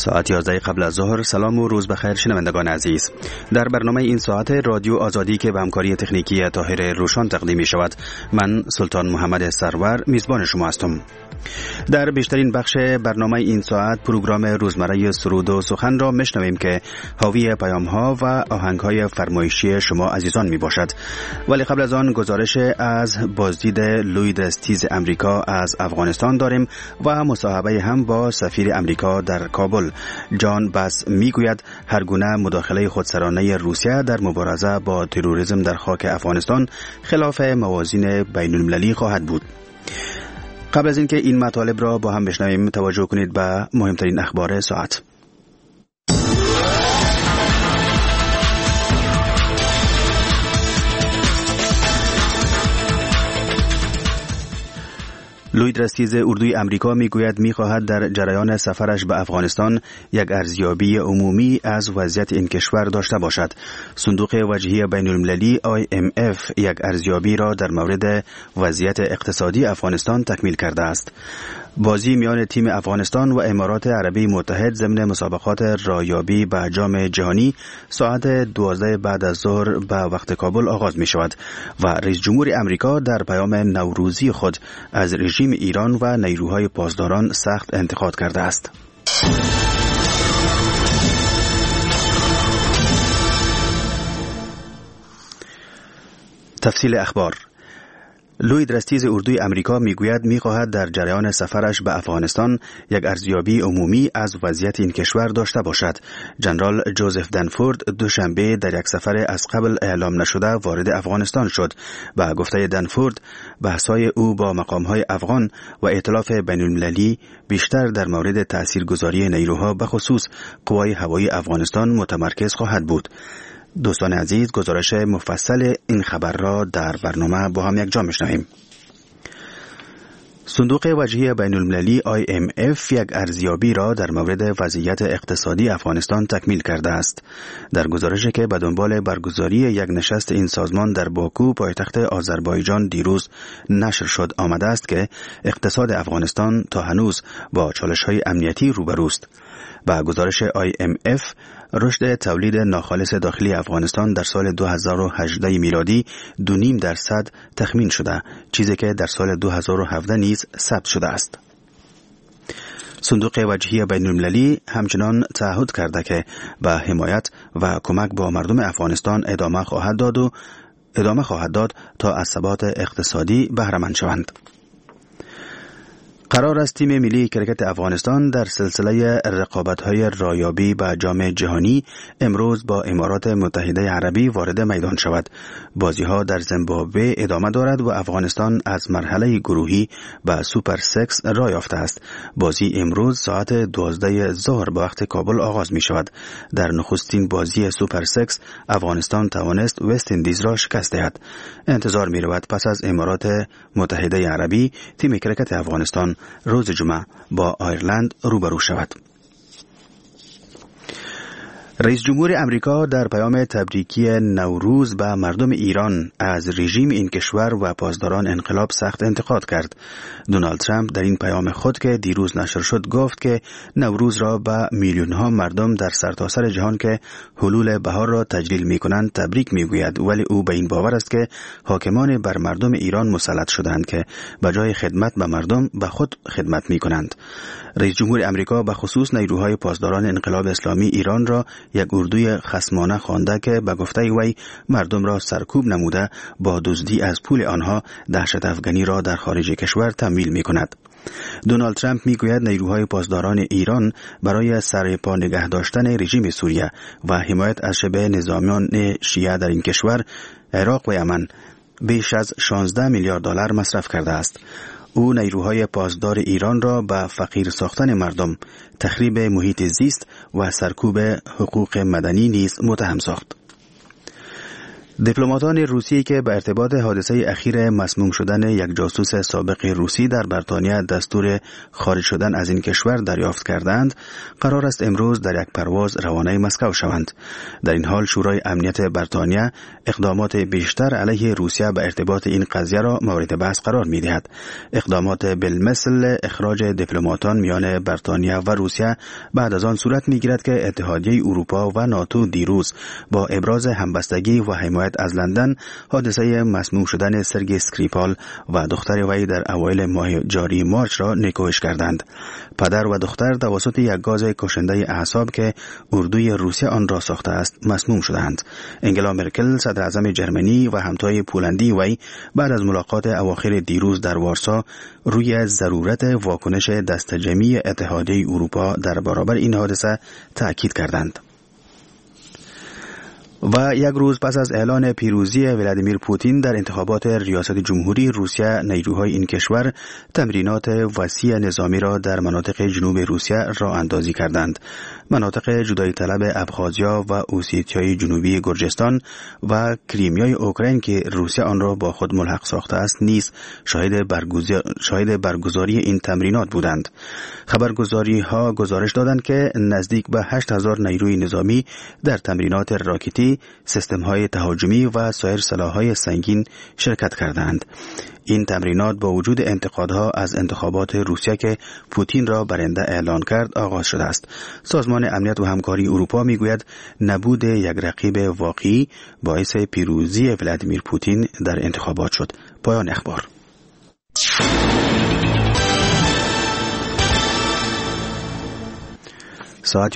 ساعت 11 قبل از ظهر. سلام و روز بخیر شنوندگان عزیز. در برنامه این ساعت رادیو آزادی که به همکاری تکنیکی طاهر روشان تقدیم می شود، من سلطان محمد سرور میزبان شما هستم. در بیشترین بخش برنامه این ساعت پروگرام روزمره سرود و سخن را میشنویم که حاوی پیام‌ها و آهنگ‌های فرمایشی شما عزیزان می باشد. ولی قبل از آن گزارش از بازدید لوید استیز امریکا از افغانستان داریم و مصاحبه هم با سفیر امریکا در کابل. جان باس میگوید هر گونه مداخله خودسرانه روسیه در مبارزه با تروریسم در خاک افغانستان خلاف موازین بین‌المللی خواهد بود. قبل از اینکه این مطالب را با هم بشنویم توجه کنید به مهمترین اخبار ساعت. لوید استیز اردوی امریکا میگوید میخواهد در جریان سفرش به افغانستان یک ارزیابی عمومی از وضعیت این کشور داشته باشد. صندوق وجهی بین المللی IMF یک ارزیابی را در مورد وضعیت اقتصادی افغانستان تکمیل کرده است. بازی میان تیم افغانستان و امارات عربی متحد ضمن مسابقات رایابی به جام جهانی ساعت 12 بعد از ظهر به وقت کابل آغاز می شود و رئیس جمهور امریکا در پیام نوروزی خود از رژیم ایران و نیروهای پاسداران سخت انتقاد کرده است. تفصیل اخبار. لوید استیز اردوی امریکا میگوید میخواهد در جریان سفرش به افغانستان یک ارزیابی عمومی از وضعیت این کشور داشته باشد. جنرال جوزف دنفورد دوشنبه در یک سفر از قبل اعلام نشده وارد افغانستان شد. به گفته دنفورد بحث‌های او با مقام‌های افغان و ائتلاف بین‌المللی بیشتر در مورد تاثیرگذاری نیروها به خصوص قوای هوایی افغانستان متمرکز خواهد بود. دوستان عزیز، گزارش مفصل این خبر را در برنامه با هم یک جا میشنویم. صندوق وجهی بین المللی IMF یک ارزیابی را در مورد وضعیت اقتصادی افغانستان تکمیل کرده است. در گزارشی که به دنبال برگزاری یک نشست این سازمان در باکو پایتخت آذربایجان دیروز نشر شد آمده است که اقتصاد افغانستان تا هنوز با چالش‌های امنیتی روبروست. با گزارش IMF رشد تولید ناخالص داخلی افغانستان در سال 2018 میلادی 2.5% تخمین شده، چیزی که در سال 2017 نیز ثبت شده است. صندوق وجهی بین المللی همچنان تعهد کرده که به حمایت و کمک با مردم افغانستان ادامه خواهد داد تا از ثبات اقتصادی بهره مند شوند. قرار است تیم ملی کرکت افغانستان در سلسله رقابت‌های رایابی به جام جهانی امروز با امارات متحده عربی وارد میدان شود. بازی‌ها در زیمبابوه ادامه دارد و افغانستان از مرحله گروهی به سوپر 6 راه یافته است. بازی امروز ساعت 12 ظهر به وقت کابل آغاز می شود. در نخستین بازی سوپر 6 افغانستان توانست وست اندیز را شکست دهد. انتظار می رود پس از امارات متحده عربی تیم کرکت افغانستان روز جمعه با آیرلند روبرو شود. رئیس جمهور امریکا در پیام تبریکی نوروز به مردم ایران از رژیم این کشور و پاسداران انقلاب سخت انتقاد کرد. دونالد ترامپ در این پیام خود که دیروز نشر شد گفت که نوروز را به میلیون‌ها مردم در سرتاسر جهان که حلول بهار را تجلیل می‌کنند تبریک می‌گوید، ولی او به این باور است که حاکمان بر مردم ایران مسلط شدند که به جای خدمت به مردم به خود خدمت می‌کنند. رئیس جمهور امریکا به خصوص نیروهای پاسداران انقلاب اسلامی ایران را یک اردوی خصمانه خوانده که به گفته وی مردم را سرکوب نموده با دزدی از پول آنها دهشت افغانی را در خارج کشور تمویل می کند. دونالد ترامپ می گوید نیروهای پاسداران ایران برای سر پا نگه داشتن رژیم سوریه و حمایت از شبه نظامیان شیعه در این کشور، عراق و یمن بیش از 16 میلیارد دلار مصرف کرده است. او نیروهای پاسدار ایران را به فقیر ساختن مردم، تخریب محیط زیست و سرکوب حقوق مدنی نیز متهم ساخت. دیپلماتان روسی که به ارتباط حادثه اخیر مسموم شدن یک جاسوس سابق روسی در بریتانیا دستور خارج شدن از این کشور دریافت کردند، قرار است امروز در یک پرواز روانه مسکو شوند. در این حال شورای امنیت بریتانیا اقدامات بیشتر علیه روسیه به ارتباط این قضیه را مورد بحث قرار می‌دهد. اقدامات بالمثل اخراج دیپلماتان میان بریتانیا و روسیه بعد از آن صورت می‌گیرد که اتحادیه اروپا و ناتو دیروز با ابراز همبستگی و حمایت از لندن حادثه مسموم شدن سرگئی اسکریپال و دختر وی در اوایل ماه جاری مارچ را نکوهش کردند. پدر و دختر توسط یک گاز کشنده اعصاب که اردوی روسیه آن را ساخته است مسموم شدند. انگلا مرکل صدر اعظم جرمنی و همتای پولندی وی بعد از ملاقات اواخر دیروز در وارسا روی ضرورت واکنش دست جمعی اتحادیه اروپا در برابر این حادثه تأکید کردند. و یک روز پس از اعلان پیروزی ولادیمیر پوتین در انتخابات ریاست جمهوری روسیه، نیروهای این کشور تمرینات وسیع نظامی را در مناطق جنوب روسیه راه اندازی کردند. مناطق جدایی طلب ابخازیا و اوسیتیای جنوبی گرجستان و کریمیای اوکراین که روسیه آن را با خود ملحق ساخته است نیز شاهد برگزاری این تمرینات بودند. خبرگزاری ها گزارش دادند که نزدیک به 8000 نیروی نظامی در تمرینات راکتی، سیستم های تهاجمی و سایر سلاح‌های سنگین شرکت کردند. این تمرینات با وجود انتقادها از انتخابات روسیه که پوتین را برنده اعلان کرد آغاز شده است. سازمان امنیت و همکاری اروپا میگوید نبود یک رقیب واقعی باعث پیروزی ولادیمیر پوتین در انتخابات شد. پایان اخبار. ساعت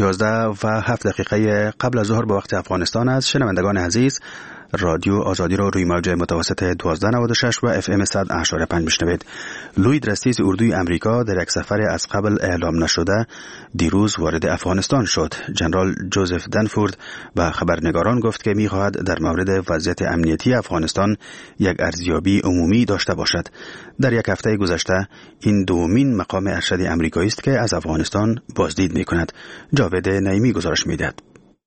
11:07 قبل از ظهر به وقت افغانستان است. شنوندگان عزیز، رادیو آزادی را روی موج متوسط 1296 و FM 100.5 میشنوید. لوید رستیز اردوی امریکا در یک سفر از قبل اعلام نشده دیروز وارد افغانستان شد. جنرال جوزف دنفورد و خبرنگاران گفت که می‌خواهد در مورد وضعیت امنیتی افغانستان یک ارزیابی عمومی داشته باشد. در یک هفته گذشته این دومین مقام ارشد امریکایی است که از افغانستان بازدید می‌کند. جاوید نعیمی گزارش می‌دهد.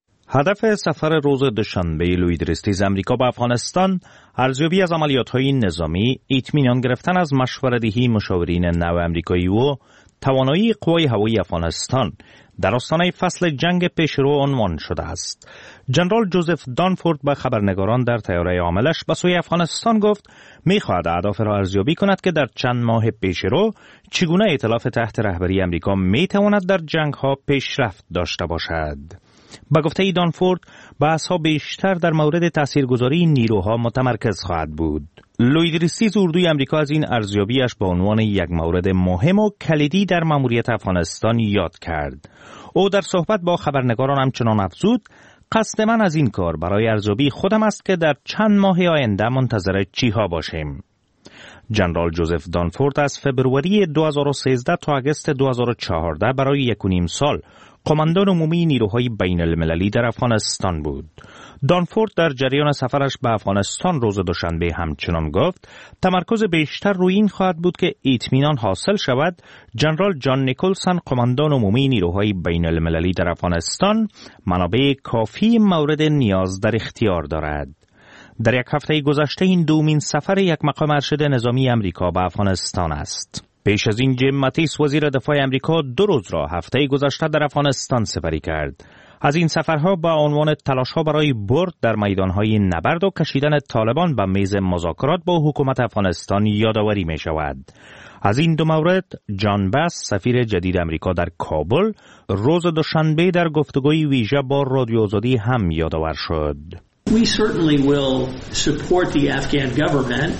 هدف سفر روز دوشنبه لوید رستیز امریکا به افغانستان ارزیابی از عملیات‌های نظامی، اطمینان گرفتن از مشوره‌دهی مشاورین نو امریکایی و توانایی قوای هوایی افغانستان در آستانه فصل جنگ پیشرو عنوان شده است. جنرال جوزف دانفورد به خبرنگاران در طیاره عاملش به سوی افغانستان گفت می‌خواهد اهداف را ارزیابی کند که در چند ماه پیشرو چگونه ائتلاف تحت رهبری امریکا می‌تواند در جنگ‌ها پیشرفت داشته باشد. با گفته دانفورد بحث‌ها بیشتر در مورد تاثیرگذاری نیروها متمرکز خواهد بود. لوید رستیز اردوی امریکا از این ارزیابیش به عنوان یک مورد مهم و کلیدی در ماموریت افغانستان یاد کرد. او در صحبت با خبرنگاران همچنان افزود قصد من از این کار برای ارزیابی خودم است که در چند ماه آینده منتظر چیها باشیم. جنرال جوزف دانفورد از فبروری 2013 تا آگوست 2014 برای 1.5 سال قماندان عمومی نیروهای بین المللی در افغانستان بود. دانفورد در جریان سفرش به افغانستان روز دوشنبه همچنان گفت تمرکز بیشتر روی این خواهد بود که اطمینان حاصل شود جنرال جان نیکلسن قماندان عمومی نیروهای بین المللی در افغانستان منابع کافی مورد نیاز در اختیار دارد. در یک هفته گذشته این دومین سفر یک مقام ارشد نظامی امریکا به افغانستان است. پیش از این جیم ماتیس وزیر دفاع امریکا 2 روز را هفته گذشته در افغانستان سپری کرد. از این سفرها با عنوان تلاش‌ها برای برد در میدان‌های نبرد و کشیدن طالبان به میز مذاکرات با حکومت افغانستان یادآوری می‌شود. از این دو مورد جان باس سفیر جدید امریکا در کابل روز دوشنبه در گفتگوی ویژه با رادیو آزادی هم یادآور شد. We certainly will support the Afghan government.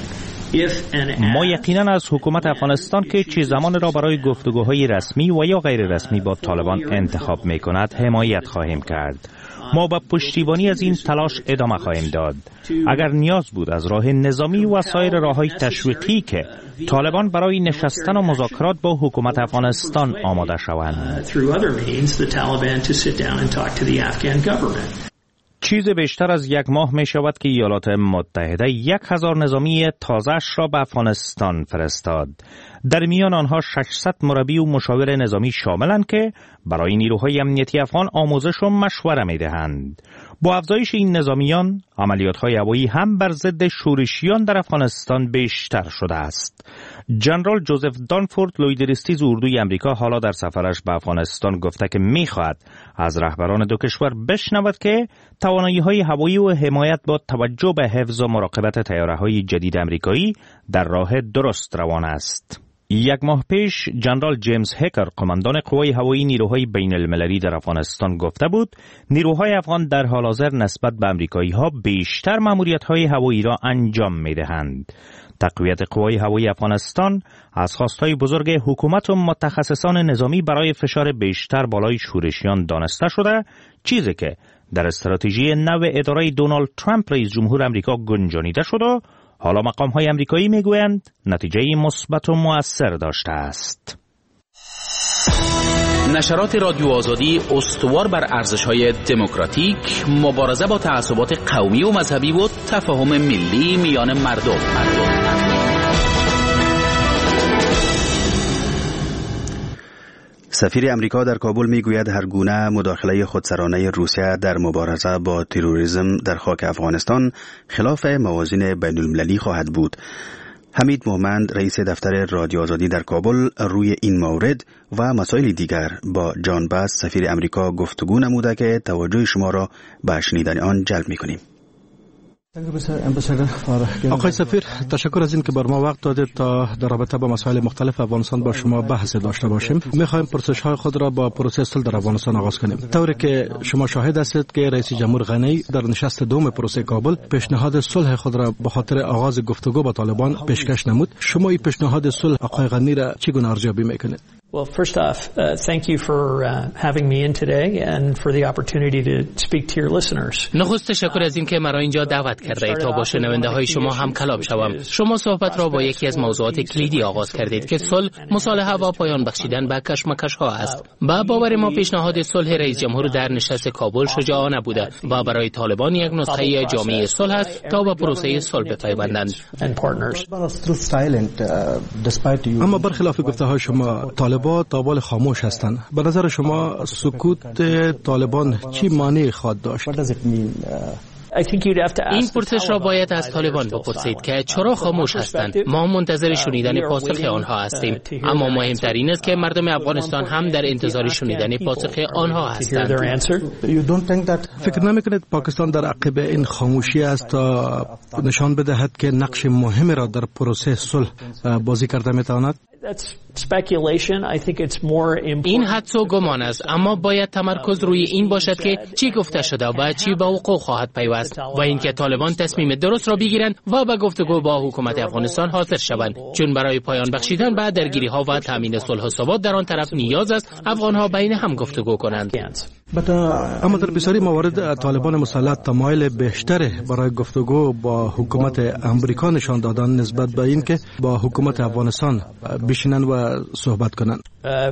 ما یقینا از حکومت افغانستان که چه زمان را برای گفتگوهای رسمی و یا غیر رسمی با طالبان انتخاب می کند حمایت خواهیم کرد. ما با پشتیبانی از این تلاش ادامه خواهیم داد. اگر نیاز بود از راه نظامی و سایر راههای تشویقی که طالبان برای نشستن و مذاکرات با حکومت افغانستان آماده شوند. چیز بیشتر از 1 ماه می شود که ایالات متحده 1000 نظامی تازه‌اش را به افغانستان فرستاد. در میان آنها 600 مربی و مشاور نظامی شاملند که برای نیروهای امنیتی افغان آموزش و مشوره می دهند. با افزایش این نظامیان، عملیات‌های هوایی هم بر ضد شورشیان در افغانستان بیشتر شده است. جنرال جوزف دانفورد، لویدرستیز اردوی امریکا، حالا در سفرش به افغانستان گفته که می‌خواهد از رهبران دو کشور بشنود که توانایی‌های هوایی و حمایت با توجه به حفظ و مراقبت طیاره‌های جدید امریکایی در راه درست روان است. یک ماه پیش جنرال جیمز هکر، قماندان قوای هوایی نیروهای بین المللی در افغانستان، گفته بود نیروهای افغان در حال حاضر نسبت به امریکایی‌ها بیشتر مأموریت‌های هوایی را انجام می‌دهند. تقویت قوای هوایی افغانستان از خواستهای بزرگ حکومت و متخصصان نظامی برای فشار بیشتر بالای شورشیان دانسته شده، چیزی که در استراتژی نو اداره دونالد ترامپ رئیس جمهور آمریکا گنجانیده شده و حالا مقام‌های آمریکایی میگویند نتیجه مثبت و مؤثر داشته است. نشرات رادیو آزادی استوار بر ارزش‌های دموکراتیک، مبارزه با تعصبات قومی و مذهبی و تفاهم ملی میان مردم. سفیر امریکا در کابل میگوید هر گونه مداخله خودسرانه روسیه در مبارزه با تروریسم در خاک افغانستان خلاف موازین بین المللی خواهد بود. حمید مومند، رئیس دفتر رادیو آزادی در کابل، روی این مورد و مسائل دیگر با جان باس، سفیر امریکا، گفتگو نموده که توجه شما را به شنیدن آن جلب می‌کنیم. آقای سفیر، تشکر از این که بر ما وقت دادید تا در رابطه با مسائل مختلف افغانستان با شما بحث داشته باشیم. می‌خوایم پرسش‌های خود را با پروسه صلح در افغانستان آغاز کنیم. طوری که شما شاهد هستید که رئیس جمهور غنی در نشست دوم پروسه کابل پیشنهاد صلح خود را به خاطر آغاز گفتگو با طالبان پیشکش نمود. شما این پیشنهاد صلح آقای غنی را چگونه ارزیابی می‌کنید؟ Well, first off, thank you for having me in today and for the opportunity to speak to your listeners. نخست تشکر از این که مرا اینجا دعوت کرده اید تا با شنونده های شما هم کلام شوم. شما صحبت را با یکی از موضوعات کلیدی آغاز کردید که صلح، مصالحه و پایان بخشیدن به کشمکش ها است. با باور ما پیشنهاد صلح رئیس جمهور در نشست کابل شجاعانه بوده و برای طالبان یک نسخه جامع صلح است تا به پروسه صلح بپیوندند. اما برخلاف گفته‌های شما، طالبان تابال خاموش هستند. به نظر شما سکوت طالبان چی معنی خواهد داشت؟ این پرسش را باید از طالبان بپرسید که چرا خاموش هستند. ما منتظر شنیدن پاسخ آنها هستیم، اما مهمترین است که مردم افغانستان هم در انتظار شنیدن پاسخ آنها هستند. فکر نمی‌کنید پاکستان در عقب این خاموشی است تا نشان بدهد که نقش مهمی را در پروسه صلح بازی کرده می‌تواند؟ این حدس و گمان است، اما باید تمرکز روی این باشد که چی گفته شده و چی به وقوع خواهد پیوست و اینکه طالبان تصمیم درست را بگیرند و به گفتگو با حکومت افغانستان حاضر شوند، چون برای پایان بخشیدن به درگیری‌ها و تامین صلح و ثبات در آن طرف نیاز است افغان‌ها بین هم گفتگو کنند. اما در بسیاری موارد طالبان مسلح تمایل بیشتر برای گفتگو با حکومت امریکا نشان دادن نسبت به این که با حکومت افغانستان بشینند و صحبت کنند.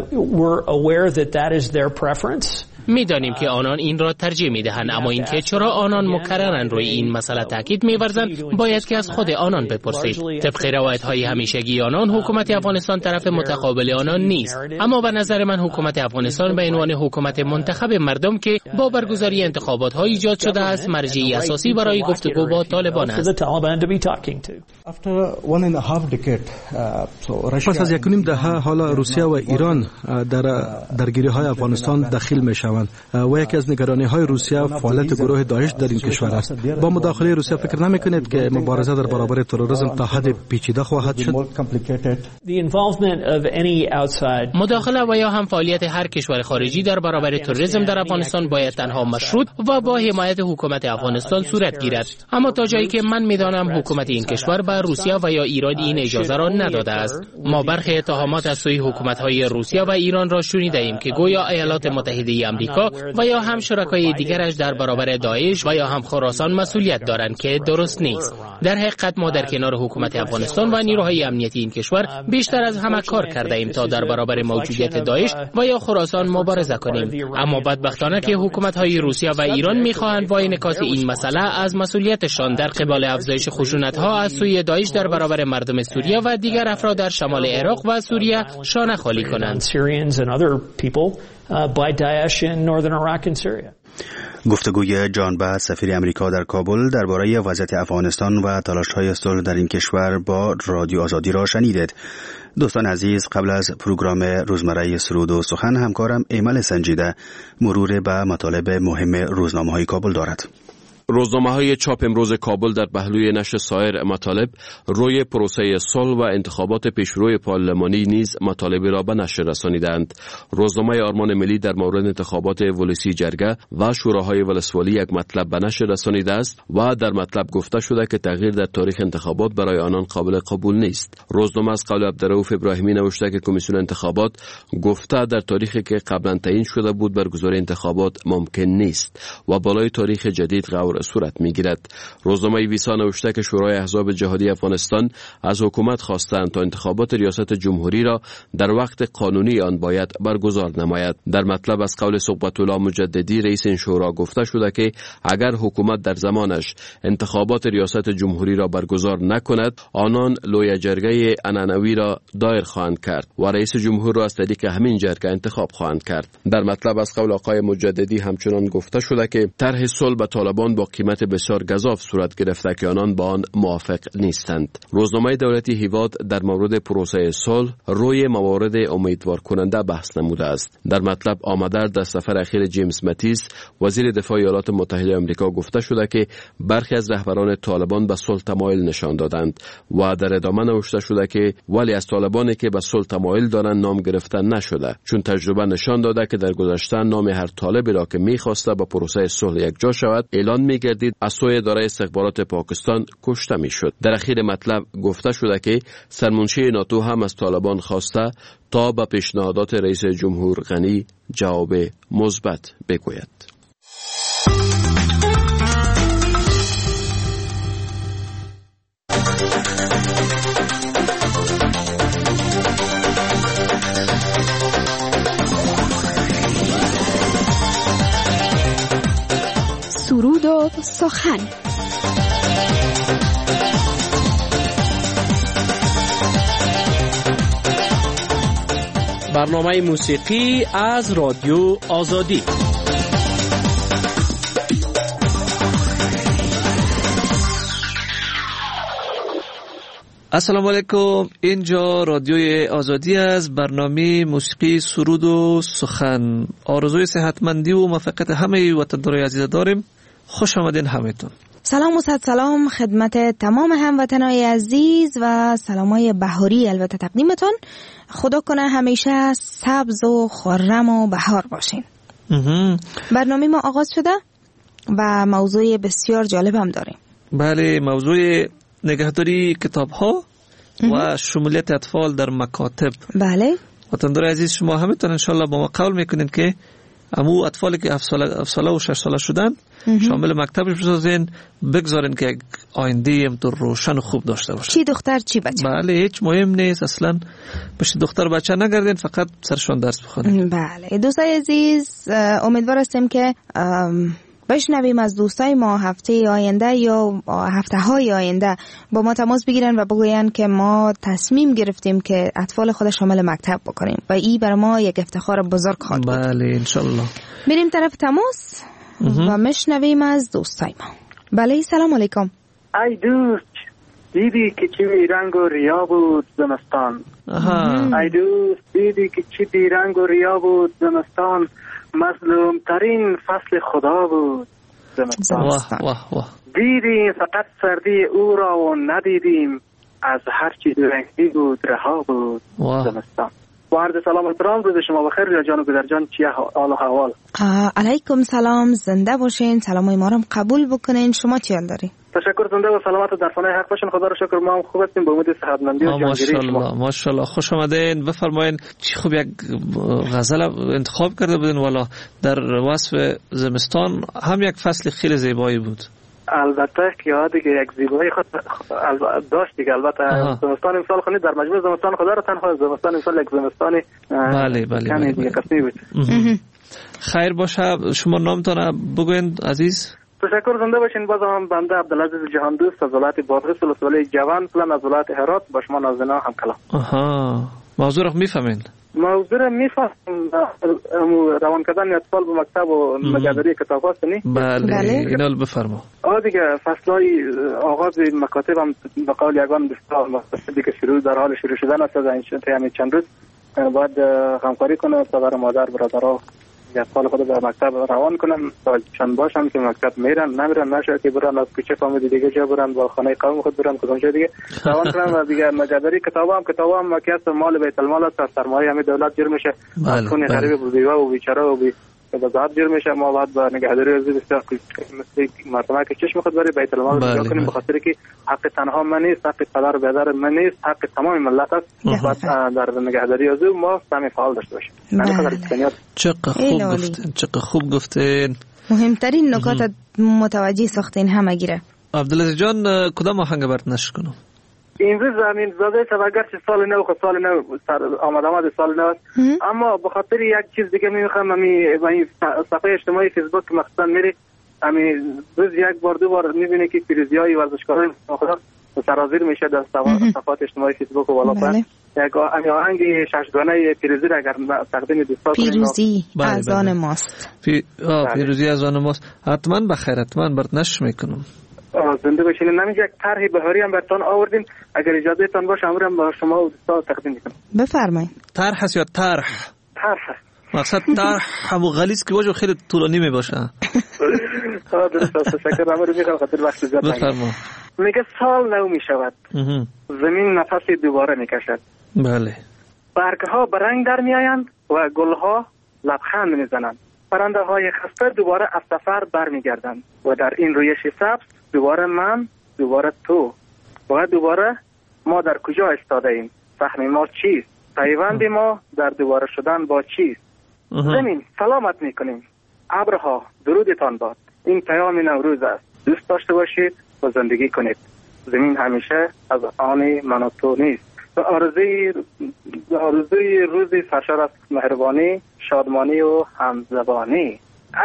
می‌دانیم که آنان این را ترجیح می‌دهند، اما اینکه چرا آنان مکرراً روی این مسئله تاکید می‌ورزند باید که از خود آنان بپرسید. طبق روایت‌های همیشگی آنان، حکومت افغانستان طرف متقابل آنان نیست، اما به نظر من حکومت افغانستان به عنوان حکومت منتخب مردم که با برگزاری انتخابات‌ها ایجاد شده است، مرجعی اساسی برای گفتگو با طالبان است. پس از 1.5 دهه حالا روسیه و ایران در درگیری‌های افغانستان دخیل می‌شوند و یکی از نگرانی‌های روسیه فعالیت گروه داعش در این کشور است. با مداخله روسیه فکر نمی‌کنید که مبارزه در برابر تروریسم تا حد پیچیده خواهد شد؟ مداخله و یا هم فعالیت هر کشور خارجی در برابر تروریسم در افغانستان باید تنها مشروط و با حمایت حکومت افغانستان صورت گیرد. اما تا جایی که من می‌دانم حکومت این کشور به روسیه و یا ایران این اجازه را نداده است. ما برخی اتهامات از سوی حکومت‌های روسیه و ایران را شنیده‌ایم که گویا ایالات متحده آمریکا و یا هم شرکای دیگرش در برابر داعش و یا هم خراسان مسئولیت دارند که درست نیست. در حقیقت ما در کنار حکومت افغانستان و نیروهای امنیتی این کشور بیشتر از همه کار کرده ایم تا در برابر موجودیت داعش و یا خراسان مبارزه کنیم. اما بدبختانه که حکومت‌های روسیه و ایران می‌خواهند با انعکاس این مسئله از مسئولیتشان در قبال افزایش خشونت‌ها از سوی داعش در برابر مردم سوریه و دیگر افراد در شمال عراق و سوریه شانه خالی کنند. by Daesh in northern Iraq and Syria. گفتگوی جان بعد سفیر امریکا در کابل درباره وضعیت افغانستان و تلاش‌های صلح در این کشور با رادیو آزادی را شنیدید. دوستان عزیز، قبل از پروگرام روزمره سرود و سخن همکارم ایمل سنجیده مرور به مطالب مهم روزنامه‌های کابل دارد. روزنامه‌های چاپ امروز کابل در پهلوی نشر سایر مطالب روی پروسه صلح و انتخابات پیشروی پارلمانی نیز مطالبی را به نشر رسانیدند. روزنامه آرمان ملی در مورد انتخابات ولسی جرگه و شوراهای ولسوالی یک مطلب به نشر رسانیده است و در مطلب گفته شده که تغییر در تاریخ انتخابات برای آنان قابل قبول نیست. روزنامه از قول عبدالرؤوف ابراهیمی نوشته که کمیسیون انتخابات گفته در تاریخی که قبلا تعیین شده بود برگزاری انتخابات ممکن نیست و بالای تاریخ جدید غور صورت میگیرد. روزنامه ویسا نوشته که شورای احزاب جهادی افغانستان از حکومت خواستند تا انتخابات ریاست جمهوری را در وقت قانونی آن باید برگزار نماید. در مطلب از قول صحبت الله مجددی رئیس این شورا گفته شده که اگر حکومت در زمانش انتخابات ریاست جمهوری را برگزار نکند، آنان لوی جرگه عنعنوی را دایر خواهند کرد و رئیس جمهور را از طریق همین جرگه انتخاب خواهند کرد. در مطلب از قول آقای مجددی همچنان گفته شده که طرح صلح با طالبان با قیمت بسیار گزاف صورت گرفته که آنان با آن موافق نیستند. روزنامه دولتی هیواد در مورد پروسه صلح روی موارد امیدوار کننده بحث نموده است. در مطلب آمده در سفر اخیر جیمز متیس وزیر دفاع ایالات متحده آمریکا گفته شده که برخی از رهبران طالبان به صلح تمایل نشان دادند و در ادامه نوشته شده که ولی از طالبانی که به صلح تمایل دارند نام گرفته نشده، چون تجربه نشان داده که در گذشته نام هر طالبی را که می‌خواسته با پروسه صلح یکجا شود اعلان می‌گردید از سوی اداره استخبارات پاکستان کشته می‌شد. در اخیر مطلب گفته شده که سرمنشی ناتو هم از طالبان خواسته تا به پیشنهادات رئیس جمهور غنی جواب مثبت بگوید. سرود و سخن. برنامه موسیقی از رادیو آزادی. السلام علیکم، اینجا رادیوی آزادی از برنامه موسیقی سرود و سخن. آرزوی صحتمندی و موفقیت همه وطندارای عزیز داریم. خوش آمدین همتون. سلام و صد سلام خدمت تمام هموطنای عزیز و سلامای بهاری البته تقدیمتون. خدا کنه همیشه سبز و خرم و بهار باشین. برنامه ما آغاز شده و موضوع بسیار جالب هم داریم. بله، موضوع نگهداری کتاب ها و شمولیت اطفال در مکاتب. بله وطندار عزیز، شما همتون انشالله با ما قول میکنین که امو اطفالی که 7 ساله و 6 ساله شدن شامل مکتبش بسازین، بگذارین که آینده امطور روشن و خوب داشته باشه. چی دختر چی بچه؟ بله، هیچ مهم نیست اصلا. بشه دختر و بچه نگردین، فقط سرشون درس بخونین. بله دوستای عزیز، امیدوار هستیم که بشنویم از دوستای ما هفته آینده یا هفته های آینده با ما تماس بگیرن و بگوین که ما تصمیم گرفتیم که اطفال خود شامل مکتب بکنیم و این برای ما یک افتخار بزرگ خواهد بود. بله انشالله. میریم طرف تماس و مشنویم از دوستای ما. بله سلام علیکم. ای دوست، دیدی که چی بیرنگ و ریا بود زمستان. ای دوست، دیدی که چی بیرنگ و ریا بود زمستان. مظلوم ترین فصل خدا بود زمستان. دیدیم فقط سردی او را و ندیدیم، از هر چیز رنگی بود رها بود زمستان. با عرض سلام و احترام، روز شما بخیر. ریا جان و گذر جان، چی حال و احوال؟ علیکم سلام، زنده باشین، سلامای ما رو قبول بکنین. شما چی حال داری؟ تشکر، زنده و سلامت و در فنای حق باشین. خدا رو شکر، ما هم خوب هستیم. با امید صحتمندی و جانگیری شما. ماشاءالله، خوش آمدین. بفرمایین چی خوب یک غزل انتخاب کرده بودین. والا در وصف زمستان هم یک فصل خیلی زیبایی بود. البته که دیگه یک زیبایی خود داشت دیگه. البته زمستان امسال خونید در مجموع زمستان خدا رو تنها زمستان امسال یک زمستانی بله دیگه قسمی بود. خیر باشه، شما نامتان بگوین عزیز. تشکر، زنده باشین. باز هم بنده عبدالعزیز جهان دوست از ولایت بادغیس ولسوالی جوان پلن از ولایت هرات با شما نازنین هم کلام. موضوع رو میفهمین؟ موضوع رو میفهمم. روان کردن اطفال به مکتب و مجادره کتاب هاست نی؟ بله اینا بفرما. دیگه فصلهای آغاز مکاتب هم به قول یگان بسیار دیگه در حال شروع شدن است. از این چند روز باید همکاری کنه پدر و مادر برادرها اطفال خود به مکتب روان کنن تا چند باشن که مکتب میرن نمیرن نشه که برن از کوچه فامیلی دیگه جا برن با خانه قوم خود برن کدوم جا دیگه روان کنن. و دیگه مجادره کتاب هم که است مال بیت المال است، سرمایه همه دولت جور میشه. خون غریب و بیوه و بیچاره و بذات جور میشه. ما باید با نگهداری از بسیار مثل مردمه که چشم خود بری بیت المال رو کنیم، به خاطر که حق تنها من نیست، حق پدر و پدر من نیست، حق تمام ملت است. باید در نگهداری از ما سهم فعال داشته باشیم. چقدر خوب گفتین. مهمترین نکات متوجه ساختین همه گیره. عبدالعزیز جان کدام آهنگ برات نشر کنم؟ امروز زمین زاده سبگر چه سال نو خود سال نو آمد سال نو است، اما به خاطر یک چیز دیگه میخوام این صفحه اجتماعی فیسبوک مخصوصا میری روز یک بار دو بار میبینی که پیروزی‌های ورزشکاران سرازیر میشه در صفحات اجتماعی فیسبوک و بالا پایین. یک آهنگ ششگانه پیروزی را اگر تقدیم دوستان پیروزی از آن ماست. پیروزی از آن ماست. حتما بخیر، حتما برات نشر میکنم. زنده باشین. نمیشه یک طرح بهاری هم براتون آوردیم، اگر اجازه تان باشه امروز با شما و دوستان تقدیم میکنم. بفرمایید. طرح هست یا طرح؟ مقصد طرح همو غلیظ که باشه خیلی طولانی میباشه. درست است. تشکر. امروز میخوام خاطر وقت زیاد بفرما. میگه سال نو میشود، زمین نفسی دوباره میکشد. بله. برگها به رنگ در میآیند و گلها لبخند میزنند. پرنده های خسته دوباره از سفر برمیگردند و در این رویش سبز دوباره من، دوباره تو و دوباره ما در کجا استاده ایم؟ سهم ما چیست؟ پیوند ما در دوباره شدن با چیست؟ زمین سلامت میکنیم. ابرها درودتان باد. این پیام نوروز است. دوست داشته باشید و زندگی کنید. زمین همیشه از آن من و تو نیست. و آرزوی روزی سرشار از مهربانی، شادمانی و همزبانی.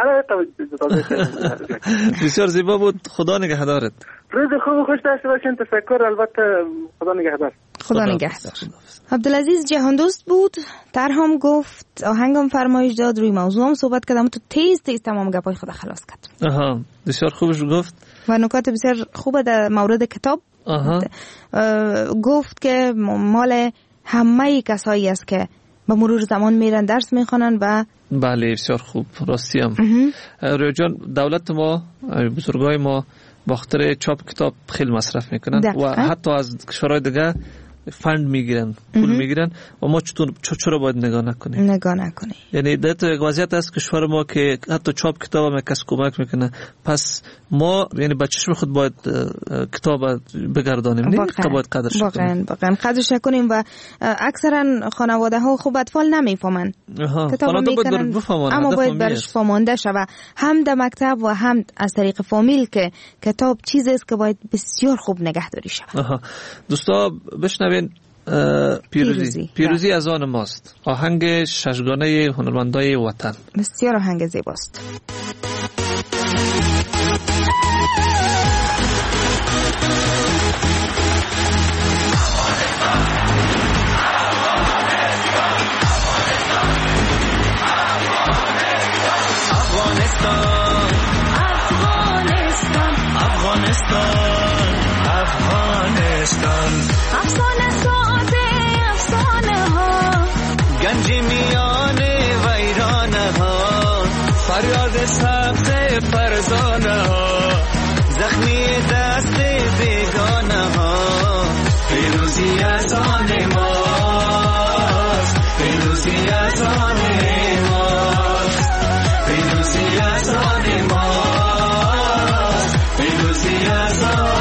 بسیار زیبا بود. خدا نگهدارت. روز خوب و خوش داشته باشین. تشکر. البته خدا نگهدار. خدا نگهدار. عبدالعزیز جهاندوست بود. هم گفت، آهنگم فرمایش داد، روی موضوع هم صحبت کردم. تو تیز تمام گپای خدا خلاص کرد. بسیار خوبش گفت و نکات بسیار خوبه در مورد کتاب. گفت که مال همه کسایی است که به مرور زمان میرن درس میخوانن و بله بسیار خوب. راستی هم روی جان دولت ما بزرگای ما با خاطر چاپ کتاب خیلی مصرف میکنن و حتی از کشورهای دیگه فند میگیرن، پول میگیرن و ما چرا باید نگاه نکنیم؟ یعنی در یک وضعیت است کشور ما که حتی چاپ کتاب هم کس کمک میکنه. پس ما یعنی به چشم خود باید کتاب بگردانیم، نه باید قدرش کنیم. واقعا قدرش کنیم. و اکثرا خانواده ها خوب اطفال نمیفهمن کتاب میکنن، اما باید برش فهمانده شود هم در مکتب و هم از طریق فامیل که کتاب چیزی است که باید بسیار خوب نگهداری شود. دوستا بشنوین پیروزی از آن ماست. آهنگ ششگانه هنرمندای وطن. بسیار آهنگ زیباست. افسانه ساده افسانه ها، گنجی میان ویرانه ها، فریاد سبز فرزانه ها، زخمی دست بیگانه ها. پیروزی از آن ماست، پیروزی از آن ماست، پیروزی از آن ماست، پیروزی از آن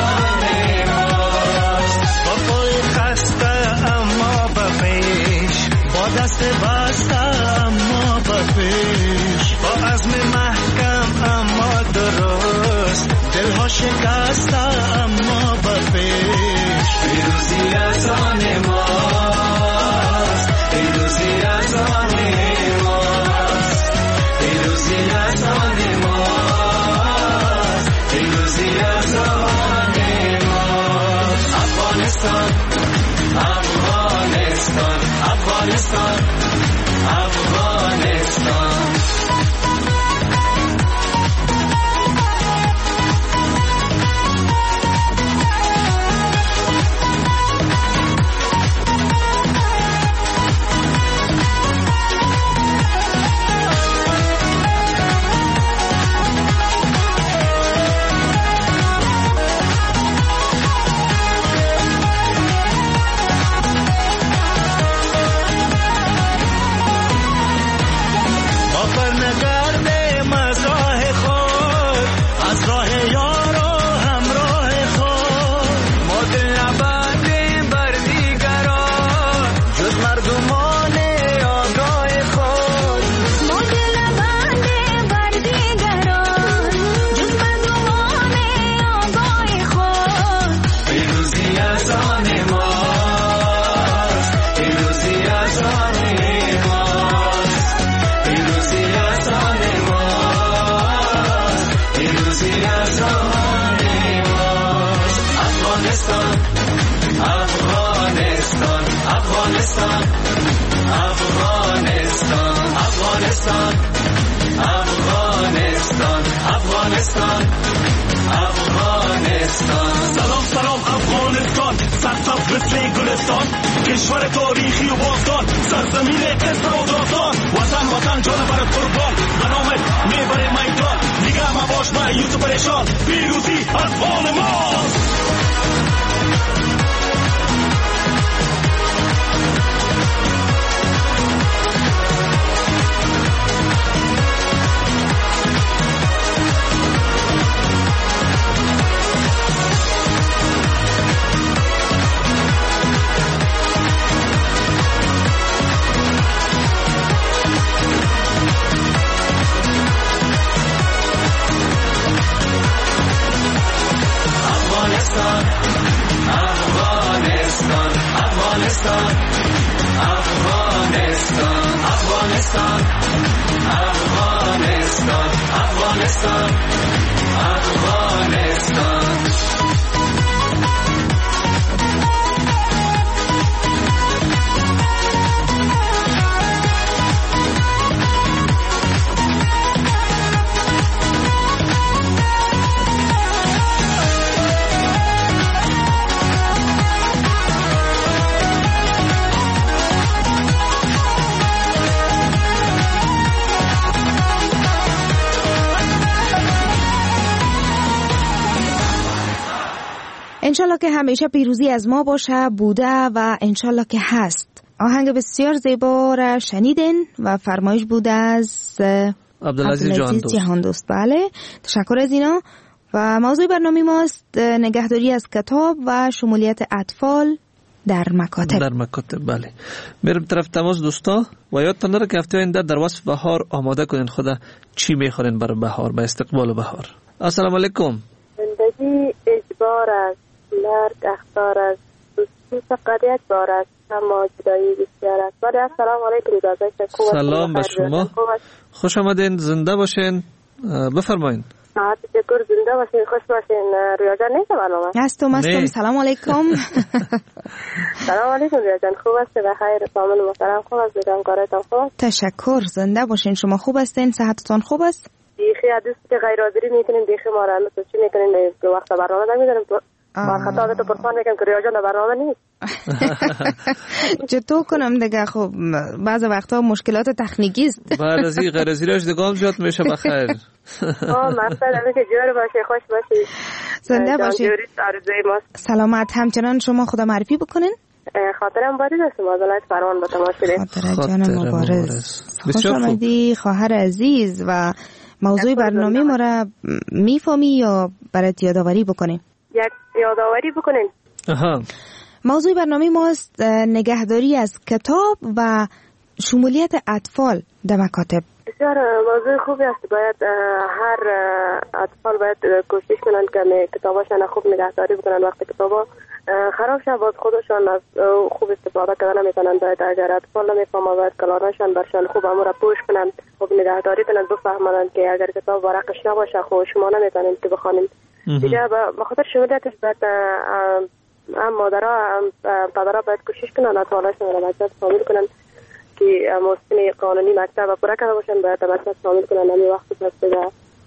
دست بسته اما بپیش، با عزم محکم اما درست، دلها شکسته اما بپیش. پیروزی از آن ماست، پیروزی از آن ماست، پیروزی از آن ماست، پیروزی از آن ماست. افغانستان، افغانستان، افغانستان. افغانستان افغانستان افغانستان افغانستان افغانستان افغانستان افغانستان افغانستان سلام سلام افغانستان سرسبز مثل گلستان کشور تاریخی و باستان سرزمین قصه و داستان وطن وطن جان برات قربان بنامت میبره میدان دیگه مباش مایوس و پریشان پیروزی از آن ماست Afghanistan, Afghanistan, Afghanistan, Afghanistan, Afghanistan, Afghanistan, Afghanistan. انشالله که همیشه پیروزی از ما باشه، بوده و انشالله که هست. آهنگ بسیار زیبا را شنیدین و فرمایش بوده از عبدالعزیز جهاندوست. بله، تشکر از اینا. و موضوع برنامه ماست نگهداری از کتاب و شمولیت اطفال در مکاتب. در مکاتب، بله. میرم طرف تماس دوستا و یادتان نره که هفته آینده در وصف بهار آماده کنین خدا چی میخورین برای بهار، به استقبال بهار. السلام علیکم. زندگی اجبار است، مرگ اختار است، دوستی فقط یک بار است، اما جدایی بسیار است. بله، السلام علیکم. سلام به شما، خوش آمدین، زنده باشین، بفرمایین. تشکر، زنده باشین، خوش باشین. رویا جان نیست برنامه؟ هستم. سلام علیکم. سلام علیکم رویا جان، خوب است؟ بخیر، فامیل محترم خوب است؟ بیگم کارتان خوب؟ تشکر، زنده باشین. شما خوب هستین؟ صحتتون خوب است؟ دیخی دوست که غیر حاضری میکنین، دیخی ما را مثل چی میکنین که وقت برنامه نمیداریم با خطا تو پرسان میکنم که ریاض برنامه نیست. چطور کنم دیگه؟ خب بعض وقتا مشکلات تکنیکی است. بعد از این غیر از ایراش دیگه هم جات میشه بخیر. مقصد همه که جور باشه، خوش باشی، زنده باشی، سلامت. همچنان شما خدا معرفی بکنین. خاطرم بارز است، معذرت فرمان با تماشای خاطر جان مبارز. خوش آمدی خواهر عزیز. و موضوع برنامه ما را میفهمی یا برات یادآوری بکنیم؟ یک یادآوری بکنین. موضوع برنامه ماست نگهداری از کتاب و شمولیت اطفال در مکاتب. بسیار موضوع خوبی است. باید هر اطفال باید کوشش کنند که کتاباشون خوب نگهداری بکنن. وقتی کتابا خراب شد باز خودشان از خوب استفاده کردن نمیتونن. باید اگر اطفال نمیفهمن باید کلانشان برشان خوب امور پوش کنن، خوب نگهداری کنن، بفهمن که اگر کتاب ورقش نباشه خب شما نمیتونین که بخونین. دیگه به خاطر شمولیتش باید هم مادرها هم پدرها باید کوشش کنن اطفالشون را مکتب شامل کنن که مستن قانونی مکتب و پورا کرده باشن. باید مکتب شامل کنن. همین وقت پس دیگه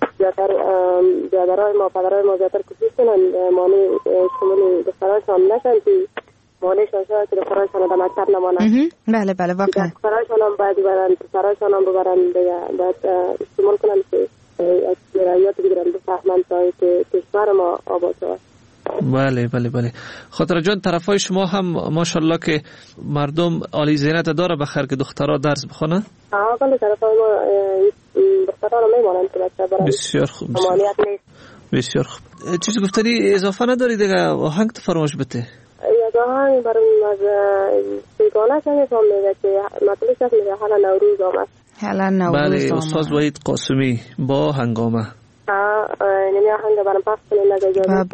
بیادرهای ما پدرهای ما زیادتر کوشش کنن مانع شمول دخترهایشان نشن که مانعشان شاید که دخترهایشان در مکتب نمانن. بله بله واقعا. دخترهایشان هم باید ببرن، پسرهایشان هم ببرن دیگه. باید استعمال کنن که از رعایت بگیرن، بفهمن تا که کشور ما آباد شود. بله بله بله. خاطر جان طرفای شما هم ماشاءالله که مردم عالی زینت داره بخیر که دخترها درس بخونن؟ بله طرفای ما دخترها رو میمانند که بچه برن. بسیار خوب. مانعیت نیست. بسیار خوب. چیزی گفتنی اضافه نداری دیگه؟ آهنگ تو فرمایش بده. یک آهنگ برای از بیگانه که میفهم میگه که مطلبش هست میگه حالا نوروز آمد. حالا نوروز آمد. بله استاد وحید قاسمی با هنگامه. نمی آهنگ برام پخش کنیم نگه اجازه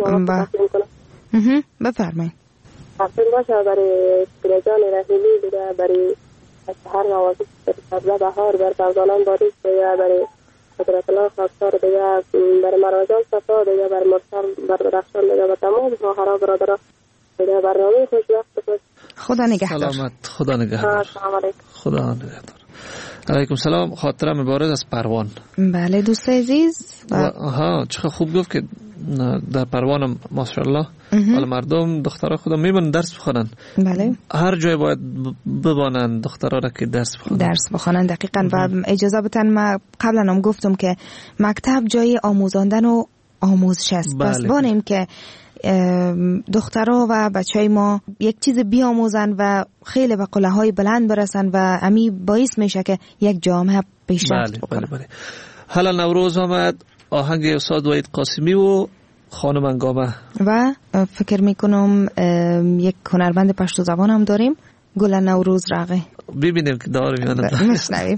بفرمایید. پخشین باشه برای سیرجان رحیمی دیگه، برای شهر نوازش، برای سبزه بهار، برای فرزانان باریش دیگه، برای قدرت الله خواستار دیگه بر مراجعان صفا دیگه بر مرسل بر درخشان دیگه و تمام خواهرها برادرها دیگه برنامه خوشبخت باش. خدا نگهدار. سلامت. خدا نگهدار. سلام علیکم. خدا نگهدار. علیکم سلام. خاطرم مبارز از پروان. بله دوست عزیز. آها چقدر خوب گفت که در پروان ماشاءالله حالا مردم دخترها خدا میبونن درس بخونن. بله. هر جای باید ببانن دخترها را که درس بخونن دقیقاً. و اجازه بدن ما قبلا هم گفتم که مکتب جای آموزاندن و آموزش است. بله. پس بانیم که دخترها و بچهای ما یک چیز بیاموزن و خیلی به قله‌های بلند برسن و امی باعث میشه که یک جامعه پیشرفت بکنه. بله. حالا نوروز آمد، آهنگ استاد وحید قاسمی و خانم انگامه و فکر میکنم یک هنرمند پشتو زبان هم داریم، گل نوروز راغه. ببینیم که داریم یا نه. میشنویم.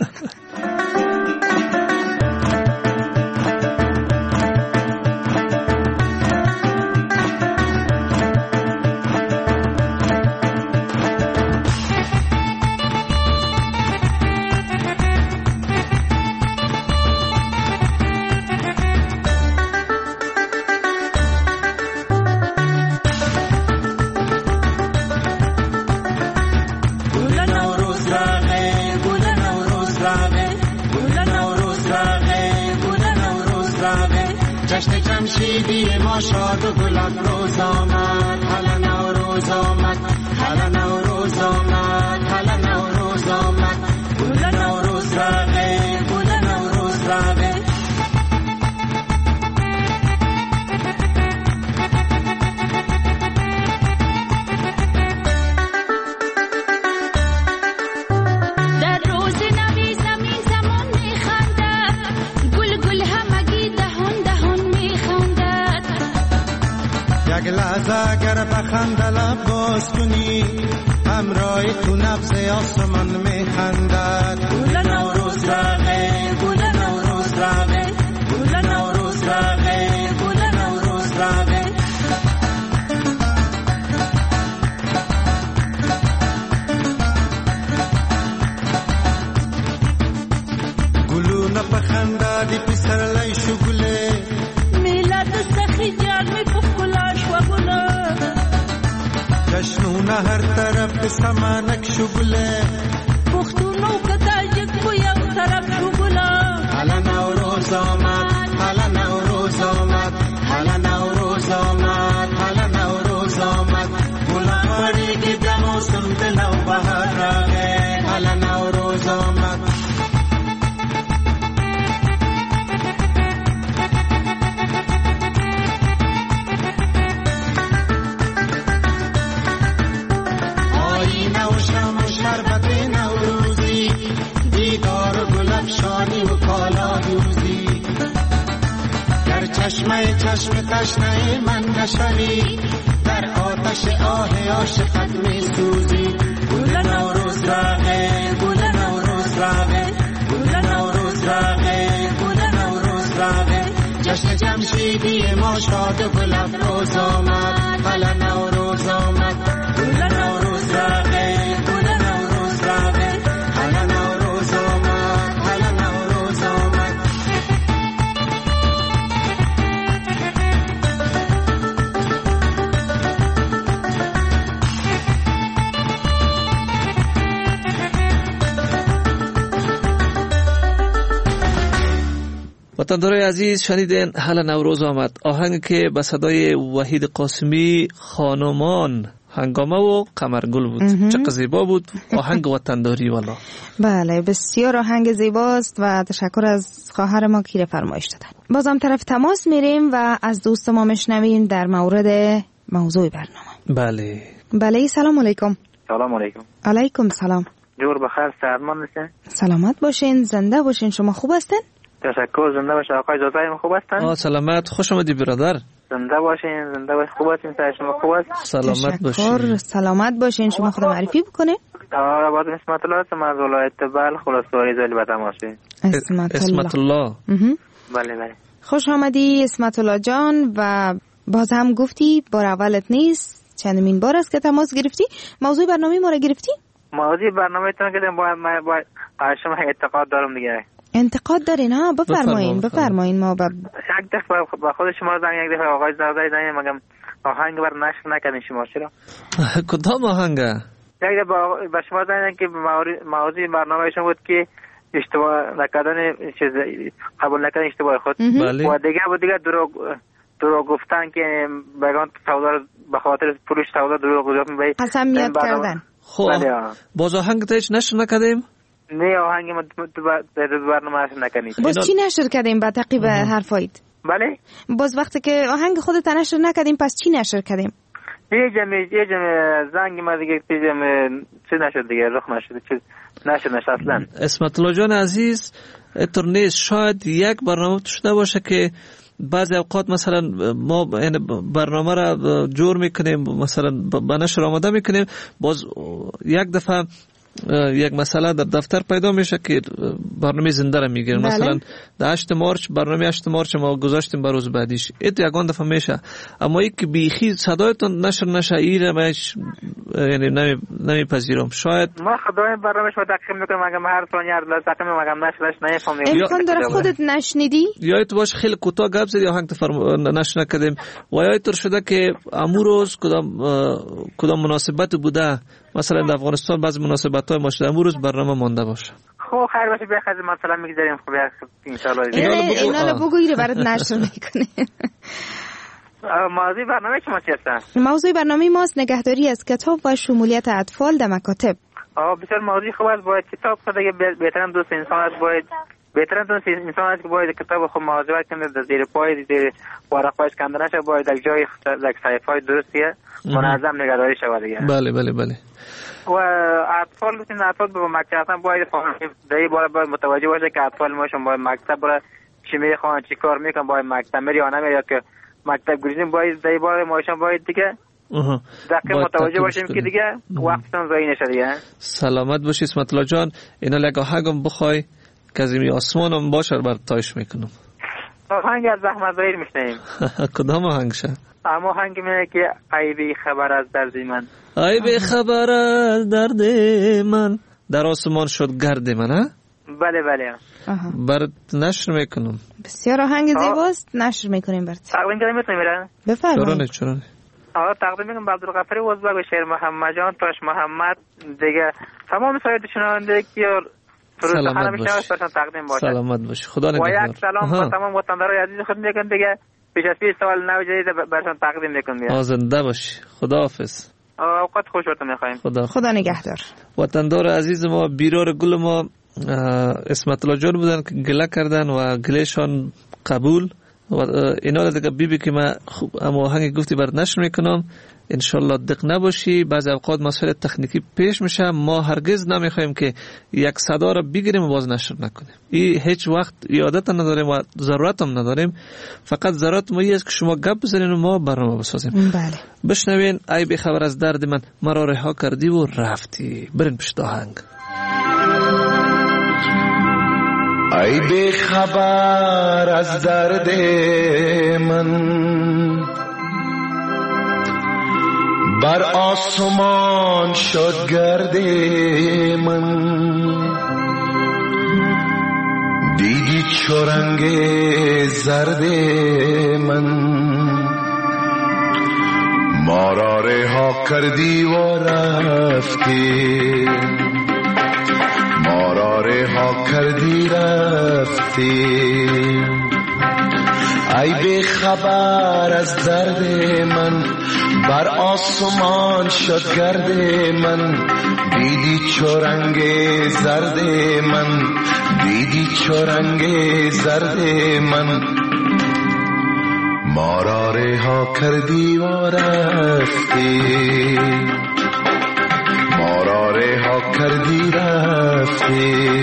جشن جمشیدی ما شاد و گلان روز آمد، حالا نوروز آمد، حالا نوروز آمد، حالا نوروز آمد، گل نوروز راغه، گل نوروز راغه. در روز نوی زمین زمان میخندد، گل گل همگی دهان دهان میخندد. یک لحظه اگر بخند لب باز کنی، همراه تو نبض آسمان میخندد. گل نوروز راغه، گل نوروز راغه، گل نوروز راغه، گل نوروز راغه. گلونه بخندادی پسر لای شگله، میلاد سخی جان می پخلاش و گلا. جشنونه هر طرف سمانک شگله، پختونو کتا یک بو یک طرف شگلا. حالا نوروز آمد، حالا نوروز آمد، حالا نوروز آمد، حالا نوروز آمد. گلاباری که دموسم دلو بهار راغه، حالا نوروز آمد. آینه و شم و شربت نوروزی، دیدار و گلفشانی و کالا دوزی. در چشمه تشنه من نشوی، در آتش آه عاشقت می سوزی. گل نوروز راغه، گل نوروز راغه، گل نوروز راغه، گل نوروز راغه. جشن جمشیدی ما شاد و گل افروز آمد، حالا نوروز آمد. گل نوروز راغه، گل نوروز راغه، حالا نوروز آمد، حالا نوروز آمد. وطندارای عزیز شنیدین حالا نوروز آمد، آهنگ که به صدای وحید قاسمی خانمان هنگامه و قمرگل بود. چقدر زیبا بود آهنگ وطنداری والا. بله بسیار آهنگ زیباست و تشکر از خواهر ما که فرمایش دادن. بازم طرف تماس میریم و از دوست ما میشنویم در مورد موضوع برنامه. بله سلام علیکم. سلام علیکم. علیکم سلام. جور بخیر، سلامت هستین؟ سلامت باشین، زنده باشین. شما خوب هستین؟ تشکر، زنده باشه. آقای جزایم خوب هستن؟ سلامت، خوش آمدی برادر. زنده باشین، زنده باشین. خوب هستین؟ شما خوب است؟ سلامت باشین. سلامت باشین. شما خود معرفی بکنید. آباد اسمت الله هستم از ولایت بلخ، خلاصواری زلی بدماشه. اسمت الله. بله بله. خوش آمدی اسمت الله جان. و باز هم گفتی بار اولت نیست، چندمین بار است که تماس گرفتی. موضوع برنامه ما را گرفتی؟ موضوع برنامه تون که باید شما اعتقاد دارم دیگه. انتقاد دارین ها؟ بفرمایین ما یک دفعه با خود شما زنگ، یک دفعه آقای زاده زنگ مگم آهنگ بر نشر نکردین شما چرا؟ کدام آهنگ؟ یک دفعه با شما زنگ که موضوع برنامه شما بود که اشتباه نکردن چیز قبول نکردن اشتباه خود و دیگه دروغ گفتن که بگان سودا به خاطر فروش سودا دروغ گفتن به قسمیت کردن. خب باز آهنگ تاش نشر نکردیم؟ نه آهنگ ما برنامه نشر نکنید. باز چی نشر کردیم با تعقیب حرفایت؟ بله باز وقتی که آهنگ خودت نشر نکردیم پس چی نشر کردیم؟ یه جمع زنگ ما دیگه چی نشد دیگه رخ نشد چی نشد اصلا. اسمت الله جان عزیز اینطور نیست، شاید یک برنامه شده باشه که بعضی اوقات مثلا ما برنامه را جور میکنیم مثلا به نشر آماده میکنیم، باز یک دفعه یک مسئله در دفتر پیدا میشه که برنامه زنده را میگیرن. مثلا در 8 مارچ برنامه 8 مارچ ما گذاشتیم بر روز بعدیش، ایت یگان دفعه میشه، اما یک که بیخی صدایتون نشر نشه ایره ماش یعنی نمیپذیرم. شاید ما خدای برنامه شما دقیق میکنم مگه هر ثانیه هر لحظه مگه نشرش نمیفهمم. امکان داره خودت نشنیدی یا تو باش خیلی کوتاه گپ زدی آهنگ نشر نکردیم و یا اینطور شده که امروز کدام مناسبت بوده، مثلا در افغانستان بعضی مناسبت‌های ما شده امروز برنامه مانده باشه. خب خیر باشه بخاطر مثلا میگذاریم خب ان شاء الله اینا رو بگویید برات نشر میکنه. موضوع برنامه شما چی است؟ موضوع برنامه ماست نگهداری از کتاب و شمولیت اطفال در مکاتب. بسیار موضوع خوب است. باید کتاب خود بهترین دوست انسان است، باید بهترین دوست انسان است که باید کتاب خود مواظبت کنه در زیر پای زیر ورقه‌اش کنده نشه، باید در جای در صحیفه‌های درستیه منظم نگهداری شود دیگه. بله بله بله. و اطفال به مکتب اصلا باید در باید متوجه باشه که اطفال ما باید مکتب برای چی میخوان چی کار میکنن، باید مکتب میری یا نمیری، یا که مکتب گریزیم باید در باره ماشون باید دیگه دقیق متوجه باشیم که دیگه وقتتون ضایع نشه دیگه. سلامت باشی اسمت الله جان. اینا لگه آهنگم بخوای که از این آسمانم باشه بر تایش میکنم. آهنگ از زحمت ظاهر میشنیم. کدام آهنگ شه؟ اما آهنگ میگه که ای بی خبر از درد من، ای بی خبر از درد من در آسمان شد گرد من. ها بله بله برات نشر میکنم. بسیار آهنگ زیباست، نشر میکنیم برات. تقدیم کنیم میتونیم بفرمایید. چرا تقدیم میکنم به عبدالغفاری وزبک و شیر محمد جان، تاش محمد دیگه تمام سایر شنونده که سلامت باش. سلامت باش. خدا نگهدار. و یک سلام به تمام وطندارای عزیز خود میگم دیگه. پیش از پیش سوال نو جدید برشان تقدیم میکنم. زنده باش. خداحافظ. اوقات خوش براتون میخوایم. خدا نگهدار. وطندار عزیز ما بیرار گل ما اسمت الله جان بودن که گله کردن و گلهشان قبول و اینا دیگه بیبی که من اما آهنگ گفتی برات نشر میکنم. انشالله دق نباشی، بعضی اوقات مسائل تکنیکی پیش میشه، ما هرگز نمیخوایم که یک صدا را بگیریم و باز نشر نکنیم. این هیچ وقت عادت نداریم و ضرورت هم نداریم، فقط ضرورت ما است که شما گپ بزنین و ما برنامه بسازیم. بله. بشنوین ای بی خبر از درد من مرا رها کردی و رفتی. برین پشت آهنگ. ای بی خبر از درد من بر آسمان شد گرد من، دیدی چو رنگ زرد من، ما را رها کردی و رفتی، ما را رها کردی رفتی. ای بی خبر از درد من بر آسمان شد گرد من، دیدی چو رنگ زرد من، دیدی چو رنگ زرد من، ما را رها کردی و رفتی، ما را رها کردی رفتی.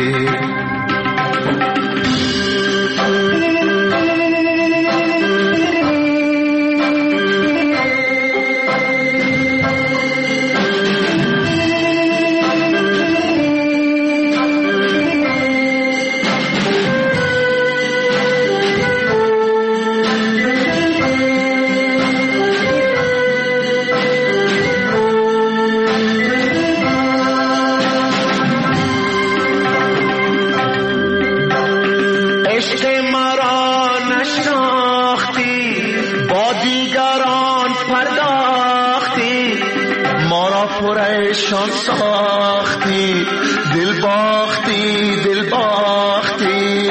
پرشان ساختی، دل باختی دل باختی.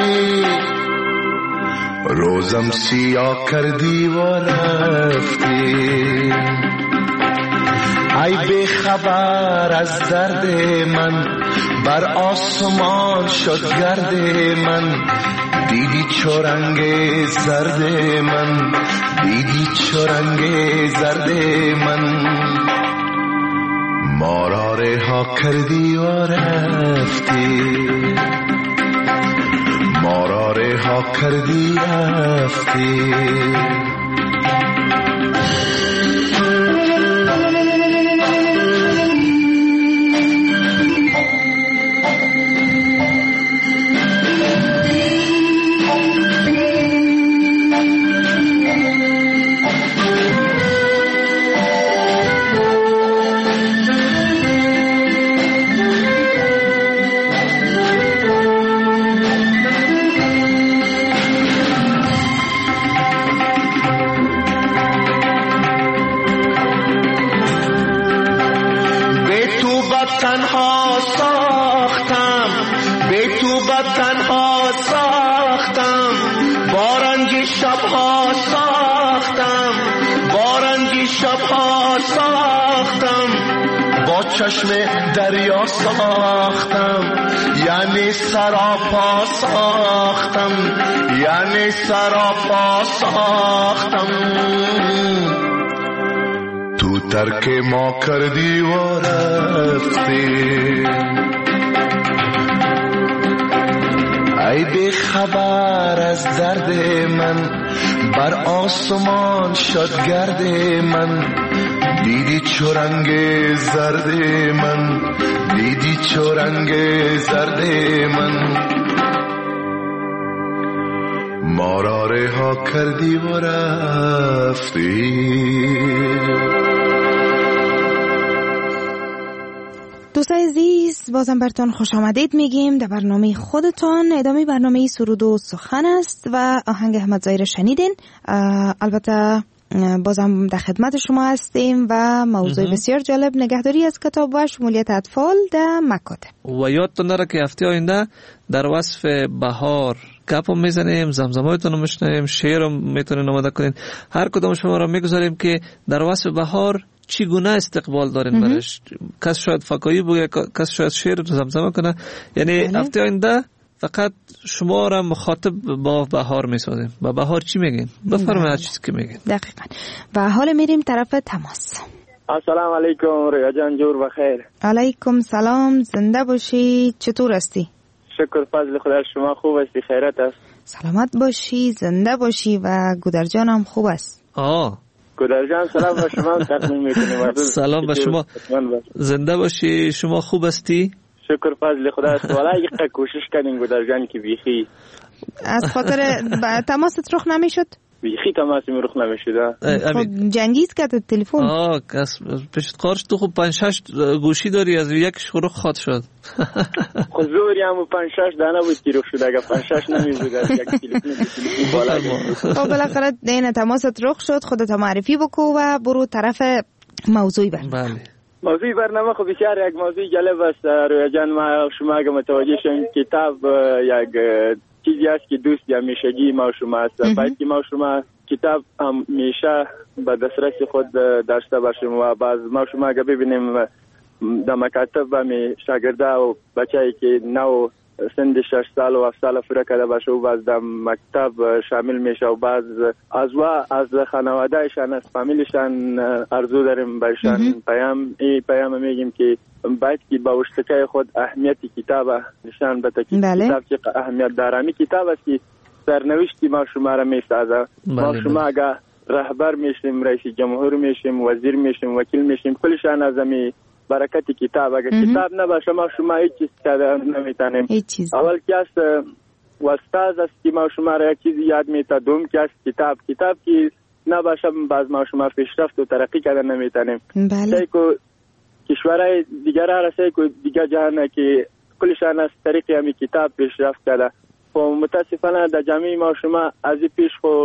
روزم سیاه کردی و رفتی، ای بی خبر از درد من، بر آسمان شد گرد من. دیدی چو رنگ زرد من، دیدی چو رنگ زرد من. ما را رها کردی و رفتی، ما را رها کردی رفتی. تنها ساختم، به تو بد تنها ساختم. بارنگی شبها ساختم، بارنگی شبها ساختم. با چشم دریا ساختم، یعنی سراپا ساختم، یعنی سراپا ساختم. تو ترک ما کردی و رفتی، ای بی خبر از درد من، بر آسمان شد گرد من. دیدی چو رنگ زرد من، دیدی چو رنگ زرد من. ما را رها کردی و رفتی. دوستای عزیز، بازم براتون خوش آمدید میگیم در برنامه خودتان. ادامه برنامه سرود و سخن است و آهنگ احمد ظاهر شنیدین. البته بازم در خدمت شما هستیم و موضوع بسیار جالب، نگهداری از کتاب و شمولیت اطفال در مکاتب. و یادتون نره که هفته آینده در وصف بهار گپ هم میزنیم، زمزمایتون رو میشنویم، شعر هم میتونین آماده کنین. هر کدام شما را میگذاریم که در وصف بهار چگونه استقبال دارین برش. کس شاید فکایی بگه، کس شاید شعر رو زمزمه کنه. یعنی هفته آینده فقط شما را مخاطب با بهار میسازیم. با بهار چی میگین؟ بفرمایید هر چیزی که میگین. دقیقاً. و حالا میریم طرف تماس. السلام علیکم رویا جان، جور بخیر. علیکم سلام، زنده باشی. چطور هستی؟ شکر فضل خدا، شما خوب هستی؟ خیرت است؟ سلامت باشی، زنده باشی و گودر جان هم خوب است. گودر جان سلام به شما تقدیم میکنیم. سلام به شما، زنده باشی. شما خوب هستی؟ شکر فضل خدا است. والا یک کوشش کردیم گودر جان که بیخی از خاطر تماست رخ نمیشد. بیخی تماسی رخ نمیشد. خب جنگیز کرد تلفن. کس پیش قارش تو خوب 5-6 گوشی داری، از یکش رخ خاط شد. خب زوری هم 5-6 دانه بود که رخ شد. اگه 5-6 نمیشد از یک تلفن بالا. خب بالاخره دین تماست رخ شد. خودت معرفی بکو و برو طرف موضوعی برنامه. بله. موضوعی برنامه خب بسیار یک موضوع جالب است رویا جان. ما شما اگه متوجه شین کتاب یک چیزی است که دوست همیشگی ما شما است. باید که ما شما کتاب همیشه به دسترس خود داشته باشیم و باز ما شما اگه ببینیم در مکاتب همی شاگرده و بچه‌ای که نو سند 6 سال و 7 سال فرا کرده باشه و باز در مکتب شامل میشه و باز از خانوادهشان از فامیلشان ارزو داریم بهشان پیام میگیم که باید که با وشتکای خود اهمیت کتاب نشان بده که کتاب چه اهمیت داره. می کتاب است که سرنوشتی ما شما را میسازه. ما شما اگه رهبر میشیم، رئیس جمهور میشیم، وزیر میشیم، وکیل میشیم، کلشان از می برکت کتاب. اگه کتاب نباشه ما شما هیچ چیز کردن نمیتونیم. اول که است استاد است که ما شما را یک چیز یاد میده، دوم که است کتاب که نباشه باز ما شما پیشرفت و ترقی کردن نمیتونیم. بله. کشورهای دیگر رسه که دیگر جهان که کلشان از طریق همی کتاب پیشرفت کرده. و متاسفانه در جامعه ما شما از پیش خو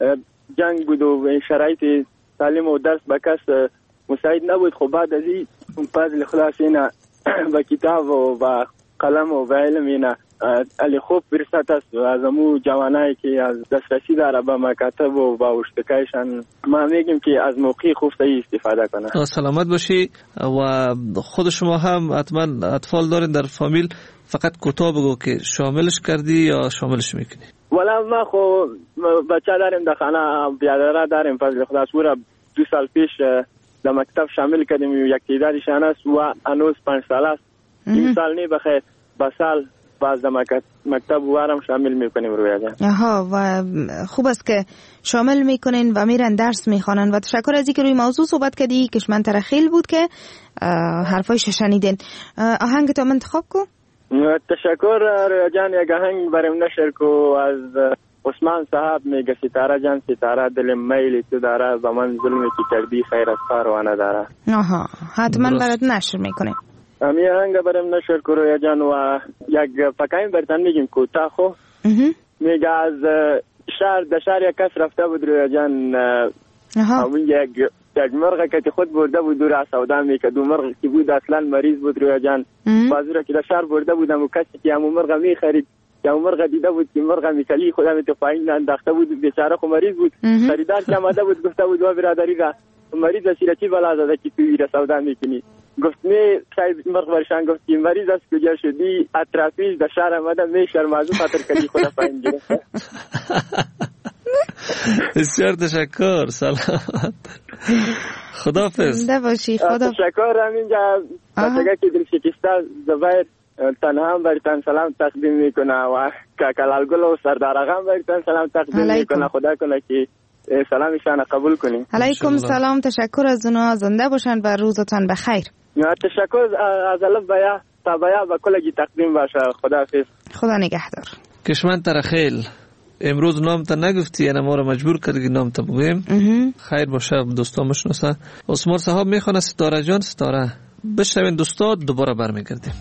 جنگ بود و شرایط تعلیم و درس به کس مساعد نبود. خب بعد از این فضل خلاص اینا با کتاب و با قلم و با علم اینا علی خوب فرصت است از امو جوانایی که از دسترسی داره به مکاتب و با اشتکایشان ما میگیم که از موقع خوب صحیح استفاده کنه. سلامت باشی و خود شما هم حتما اطفال دارین در فامیل، فقط کوتاه بگو که شاملش کردی یا شاملش میکنی؟ والا ما خو بچه داریم در خانه بیادره داریم فضل خدا سورا 2 سال پیش در مکتب شامل کردیم یک تعدادشان است و هنوز 5 سال است. این سال نی بخیر با سال باز در مکتب وارم شامل میکنیم روی جان. آها و خوب است که شامل میکنین و میرن درس میخوانن و تشکر از اینکه روی موضوع صحبت کردی که من ترخیل بود که حرفایش شنیدین. آهنگ تو انتخاب کو؟ تشکر روی جان. یک آهنگ بریم نشر کو از عثمان صاحب میگه ستاره جان ستاره دل میل تو داره و من ظلمی که کردی خیر از کاروانه داره. آها حتما برات نشر میکنیم. امی آهنگ بریم نشر کو روی جان و یک پکایم برتن میگیم کوتاه خو میگه از شهر یک کس رفته بود روی جان. همون یک مرغ که خود برده بود دور از سودا میکرد. دو مرغ که بود اصلا مریض بود روی جان. بازی را که در شهر برده بودم و کسی که همون مرغ میخرید یا مرغ دیده بود که مرغ میکلی خودم تو پایین انداخته بود بیچاره خو مریض بود. خریدار که آمده بود گفته بود و برادری را مریض است چی بلا زده که توی را سودا میکنی؟ گفت نه شاید مرغ برشان گفت که مریض است کجا شدی؟ اطرافیش در شهر آمده میشرم از خاطر کلی خودم پایین گرفته. بسیار تشکر. سلامت. خداحافظ. زنده باشی. خدا تشکر. همینجا بچگاه که دل شکسته زبیر تنها هم برتن سلام تقدیم میکنه و کلالگل و سردار آقا هم برتن سلام تقدیم میکنه. خدا کنه که سلامشان قبول کنیم. علیکم سلام. تشکر از اونا. زنده باشن و روزتان بخیر. تشکر از الف بیا تا بیا و کلگی تقدیم باشه. خداحافظ. خدا نگهدار. کشمن ترخیل امروز نام تا نگفتی یعنی ما رو مجبور کردی نام تا بگویم. خیر باشه دوستان مشناسه. عثمان صاحب میخونه ستاره جان ستاره. بشنوین دوستا دوباره برمیگردیم.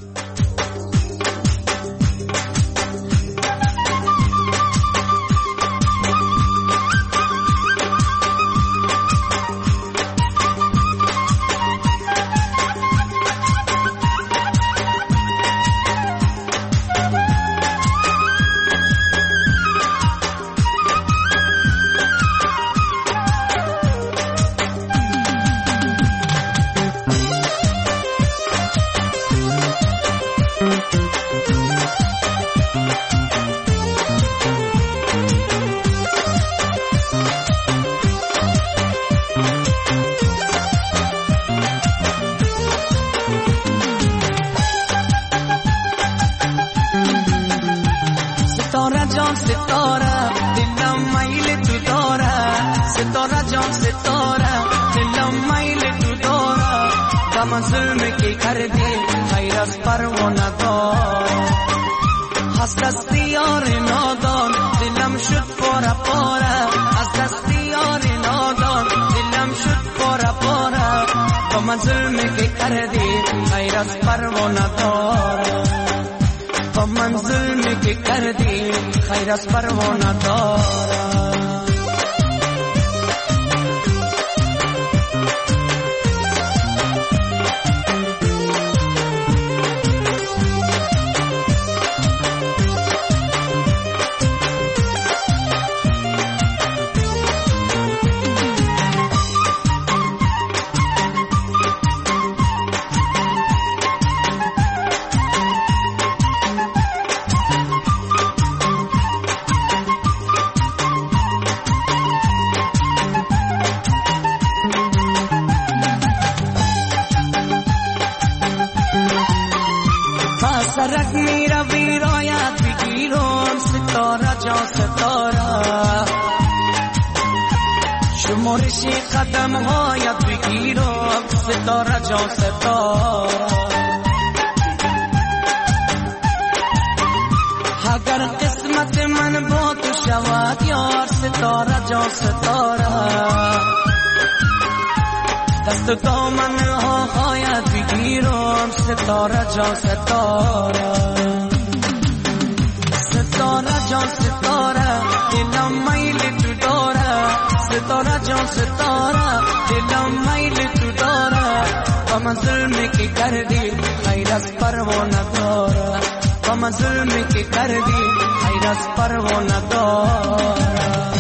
मंजिल ظلمی که کردی خیر از پروا نداره با ظلمی که کردی خیر از پروا نداره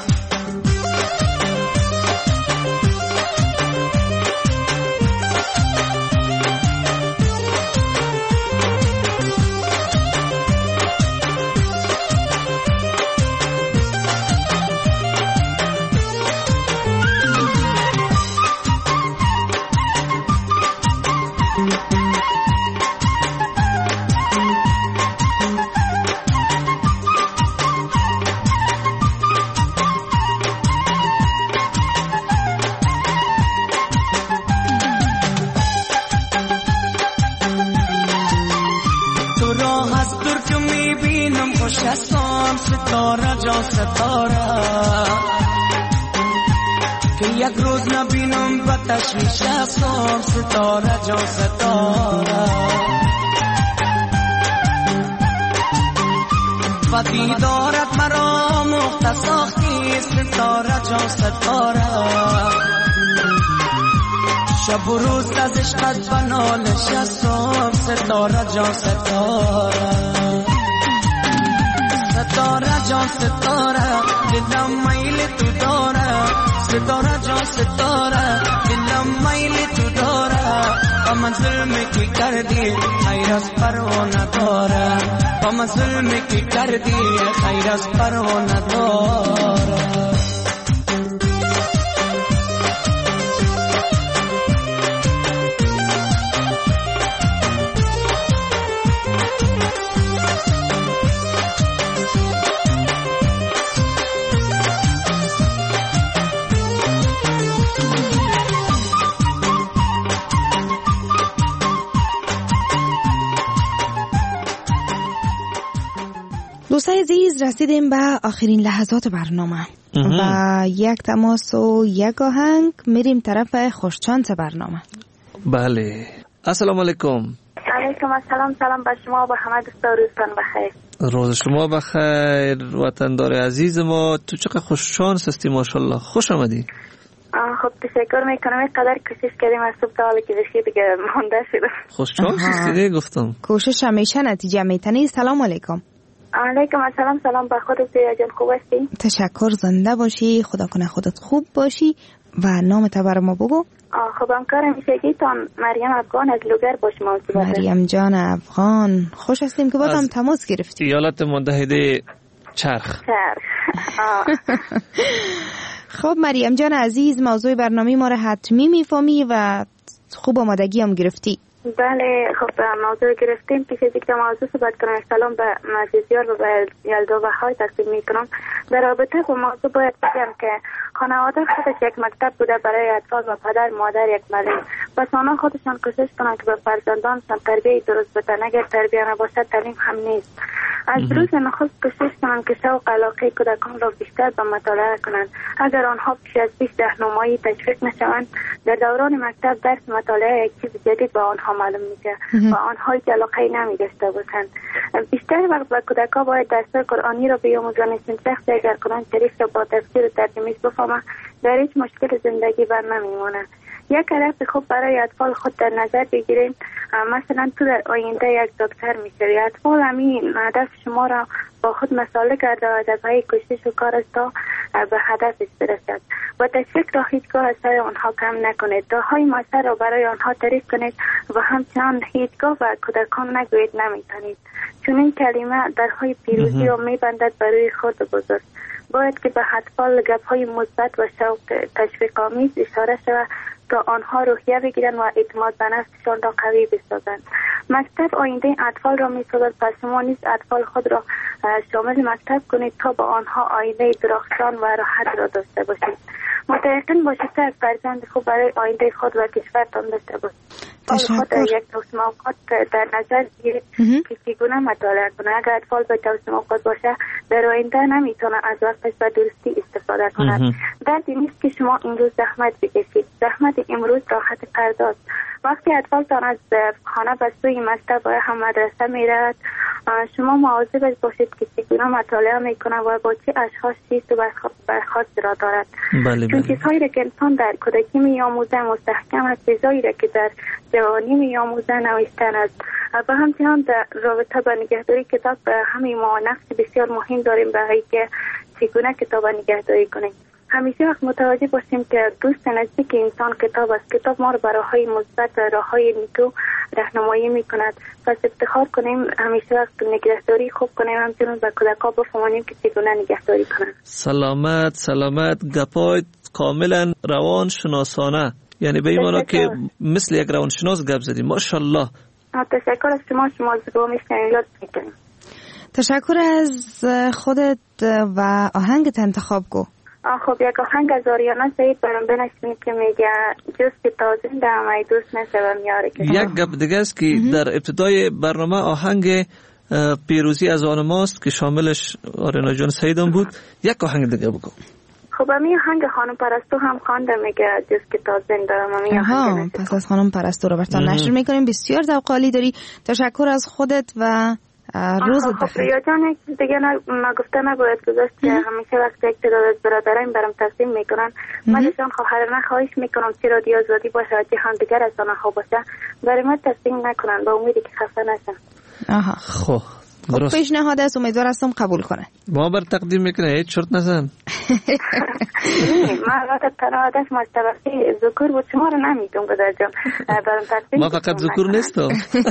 ستاره جان ستاره که یک روز نبینم به تشویش هستم ستاره جان ستاره و دیدارت مرا مخت ساختی ستاره جان ستاره شب و روز از عشقت به نالش هستم ستاره جان ستاره ستاره جان ستاره دلم میل تو داره ستاره جان ستاره دلم میل تو داره با من ظلمی که کردی خیر از پروا نداره با من ظلمی که کردی خیر از پروا نداره دوستای عزیز رسیدیم به آخرین لحظات برنامه و یک تماس و یک آهنگ میریم طرف خوشچانس برنامه. بله السلام علیکم. علیکم السلام. سلام به شما و همه دوستان، روزتان بخیر. روز شما بخیر وطندار عزیز ما. تو چقدر خوششانس هستی ماشاءالله. خوش آمدی. خب تشکر میکنم. اینقدر کوشش کردیم از صبح تا حالا که بخیر دیگه مانده شده. خوششانس هستی گفتم. کوشش همیشه نتیجه میتنی. سلام علیکم. علیکم السلام. سلام به خودت جان، خوب هستی؟ تشکر، زنده باشی، خدا کنه خودت خوب باشی و نامت بر ما بگو. خب همکارم میشگی تان مریم افغان از لوگر با شما. مریم جان افغان، خوش هستیم که بازم تماس گرفتی. ایالات متحده چرخ. خب مریم جان عزیز، موضوع برنامه ما را حتمی میفهمی و خوب آمادگی هم گرفتی. بله خب موضوع گرفتیم. پیش از اینکه موضوع صحبت کنم سلام به عزیزیار و به یلدا و های تقدیم میکنم. در رابطه با موضوع باید بگم که خانواده خودش یک مکتب بوده برای اطفال و پدر مادر یک معلم. پس آنها خودشان کوشش کنند که به فرزندانشان تربیه درست بدن. اگر تربیه نباشد تعلیم هم نیست. از روز نخست کوشش کنند که شوق علاقه کودکان را بیشتر به مطالعه کنند. اگر آنها پیش از 20 راهنمایی تشویق نشوند در دوران مکتب درس مطالعه یک چیز جدید به آنها معلوم میشه و آنها هیچ علاقه نمی داشته باشند. بیشتر وقت به کودکان باید درس قرآنی را بیاموزند. شخص اگر قرآن شریف را با تفسیر و ترجمه‌اش بفهمد در هیچ مشکل زندگی بر نمیماند. یک هدف خوب برای اطفال خود در نظر بگیریم. مثلا تو در آینده یک دکتر میشوی. اطفال همین هدف شما را با خود مسئله کرده و در پای کوشش و کار است تا به هدفش برسد و تشویق را هیچگاه از سر آنها کم نکنید. راههای موثر را برای آنها تعریف کنید و همچنان هیچگاه و کودکان نگویید نمیتونید، چون این کلمه درهای پیروزی را میبندد برای خود بزرگ. باید که به اطفال گپ‌های مثبت و شوق تشویق آمیز اشاره شود تا آنها روحیه بگیرند و اعتماد به نفسشان را قوی بسازند. مکتب آینده اطفال را می‌سازد. پس شما نیز اطفال خود را شامل مکتب کنید تا با آنها آینده درخشان و راحت را داشته باشید. متيقن باشید که یک فرزند خوب برای آینده خود و کشورتان داشته باشید. خود یک توسم اوقات در نظر گیرید که چگونه مطالعه کنه. اگر اطفال به توسم اوقات باشه در آینده نمیتونه از وقتش به درستی استفاده کند. دردی نیست که شما امروز زحمت بکشید. زحمت امروز راحت فرداست. وقتی اطفالتان از خانه به سوی مکتب و هم مدرسه میرد، شما مواظب باشید که چگونه مطالعه میکنه و با چه اشخاص چیست و برخواست را دارد. چون چیزهایی را که انسان در کودکی میآموزه مستحکم است، چیزهایی را که در جوانی میآموزه نوشتن است. و همچنان در رابطه با نگهداری کتاب همین ما نقش بسیار مهم داریم برای که چگونه کتاب نگهداری کنیم. همیشه وقت متوجه باشیم که دوست نزدیک انسان کتاب است. کتاب ما را به راههای مثبت و راههای نیکو راهنمایی میکند. پس افتخار کنیم همیشه وقت نگهداری خوب کنیم، همچنین به کودک‌ها بفهمانیم که چگونه نگهداری کنند. سلامت گپای کاملا روان شناسانه، یعنی به این معنی که مثل یک روانشناس گپ زدیم. ماشاءالله. تشکر از شما زیبا میشنیم. یاد میکنیم. تشکر از خودت و آهنگت انتخاب کو. خب یک آهنگ از آریانا سعید برام بنشونید که میگه جز که تازه در مای دوست نشوم یاره که یک گپ دیگه است که در ابتدای برنامه آهنگ پیروزی از آن ماست که شاملش آریانا جان سعیدم بود. یک آهنگ دیگه بگو. خب امی آهنگ خانم پرستو هم خوانده میگه جز که تازه دارم امی آهنگ. پس از خانم پرستو رو براتون نشر میکنیم. بسیار ذوق عالی داری. تشکر از خودت و روزت بخیر. خب ریا جان دیگه نگفته نباید گذاشت که همیشه وقتی یک تعداد از برادران برام تقسیم میکنن من ازشان خواهرانه خواهش میکنم چه رادیو آزادی باشه و چه هم دیگر از آنها باشه برای من تقسیم نکنن با امیدی که خسته نشن. خب پیشنهاد است، امیدوار هستم قبول کنه. ما بر تقدیم میکنه هیچ شرط نزن. من وقت تنوادش مستبقی ذکر بود شما رو نمیدونم گذار جان برام تقسیم. ما فقط ذکر نیستم.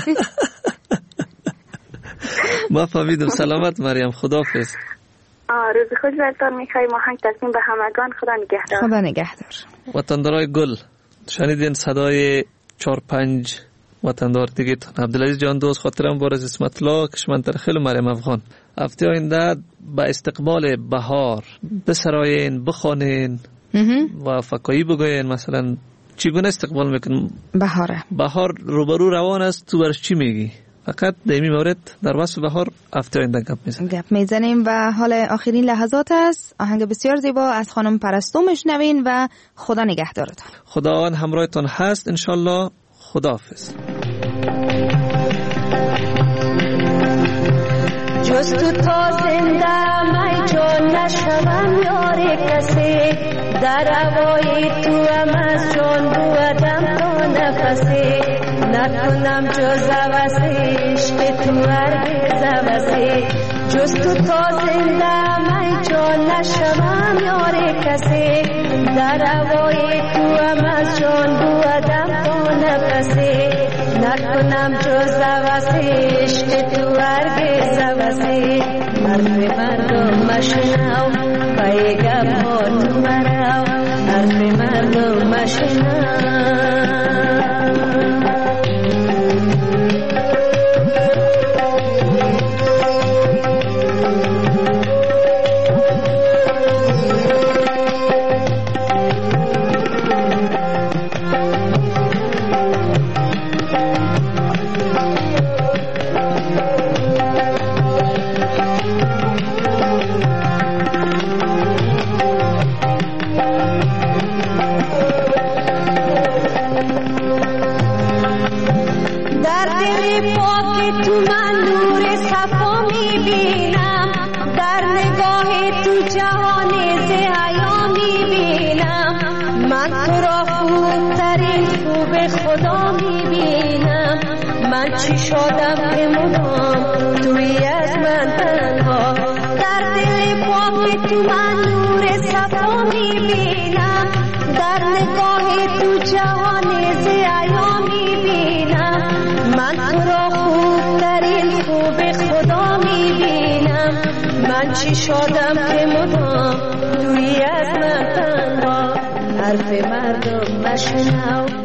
ما فهمیدم. سلامت مریم، خداحافظ. روز خوش براتون میخوایم. آهنگ تقدیم به همگان. خدا نگهدار. خدا نگهدار. وطندارای گل، شنیدین صدای 4-5 وطندار دیگه عبدالعزیز جان دوست، خاطرم بارز اسمت الله کشمنتر خیلی مریم افغان. هفته آینده به استقبال بهار بسراین، بخوانین و فکایی بگوین. مثلا چگونه استقبال میکنن بهار روبرو روان است، تو برش چی میگی؟ فقط دیمی مورد در وصف بهار هفته آینده گپ میزنیم و حال آخرین لحظات است. آهنگ بسیار زیبا از خانم پرستو میشنوین و خدا نگهدارتان. خداوند همراهتان هست انشالله. خداحافظ. جز تو تا زنده من جان نشوم یار کسی، در هوای تو هم از جان بودم تا نفسی، نکنم جز عوضی عشق تو هرگز عوضی. جز تو تا زنده من جان نشوم یار کسی، در هوای تو هم از جان بودم تا نفسی، نکنم جز عوضی عشق تو هرگز عوضی. حرف مردم مشنو پای گپ ها تو مرو، حرف مردم مشنو. خدا میبینم من چی شدم که مدام توی از من تنها، در دل پاک تو من نور صفا میبینم، در نگاه تو جهان زیبا میبینم، من تو را خوبترین خوب خدا میبینم، من چی شدم که مدام توی از من تنها. حرف مردم مشنو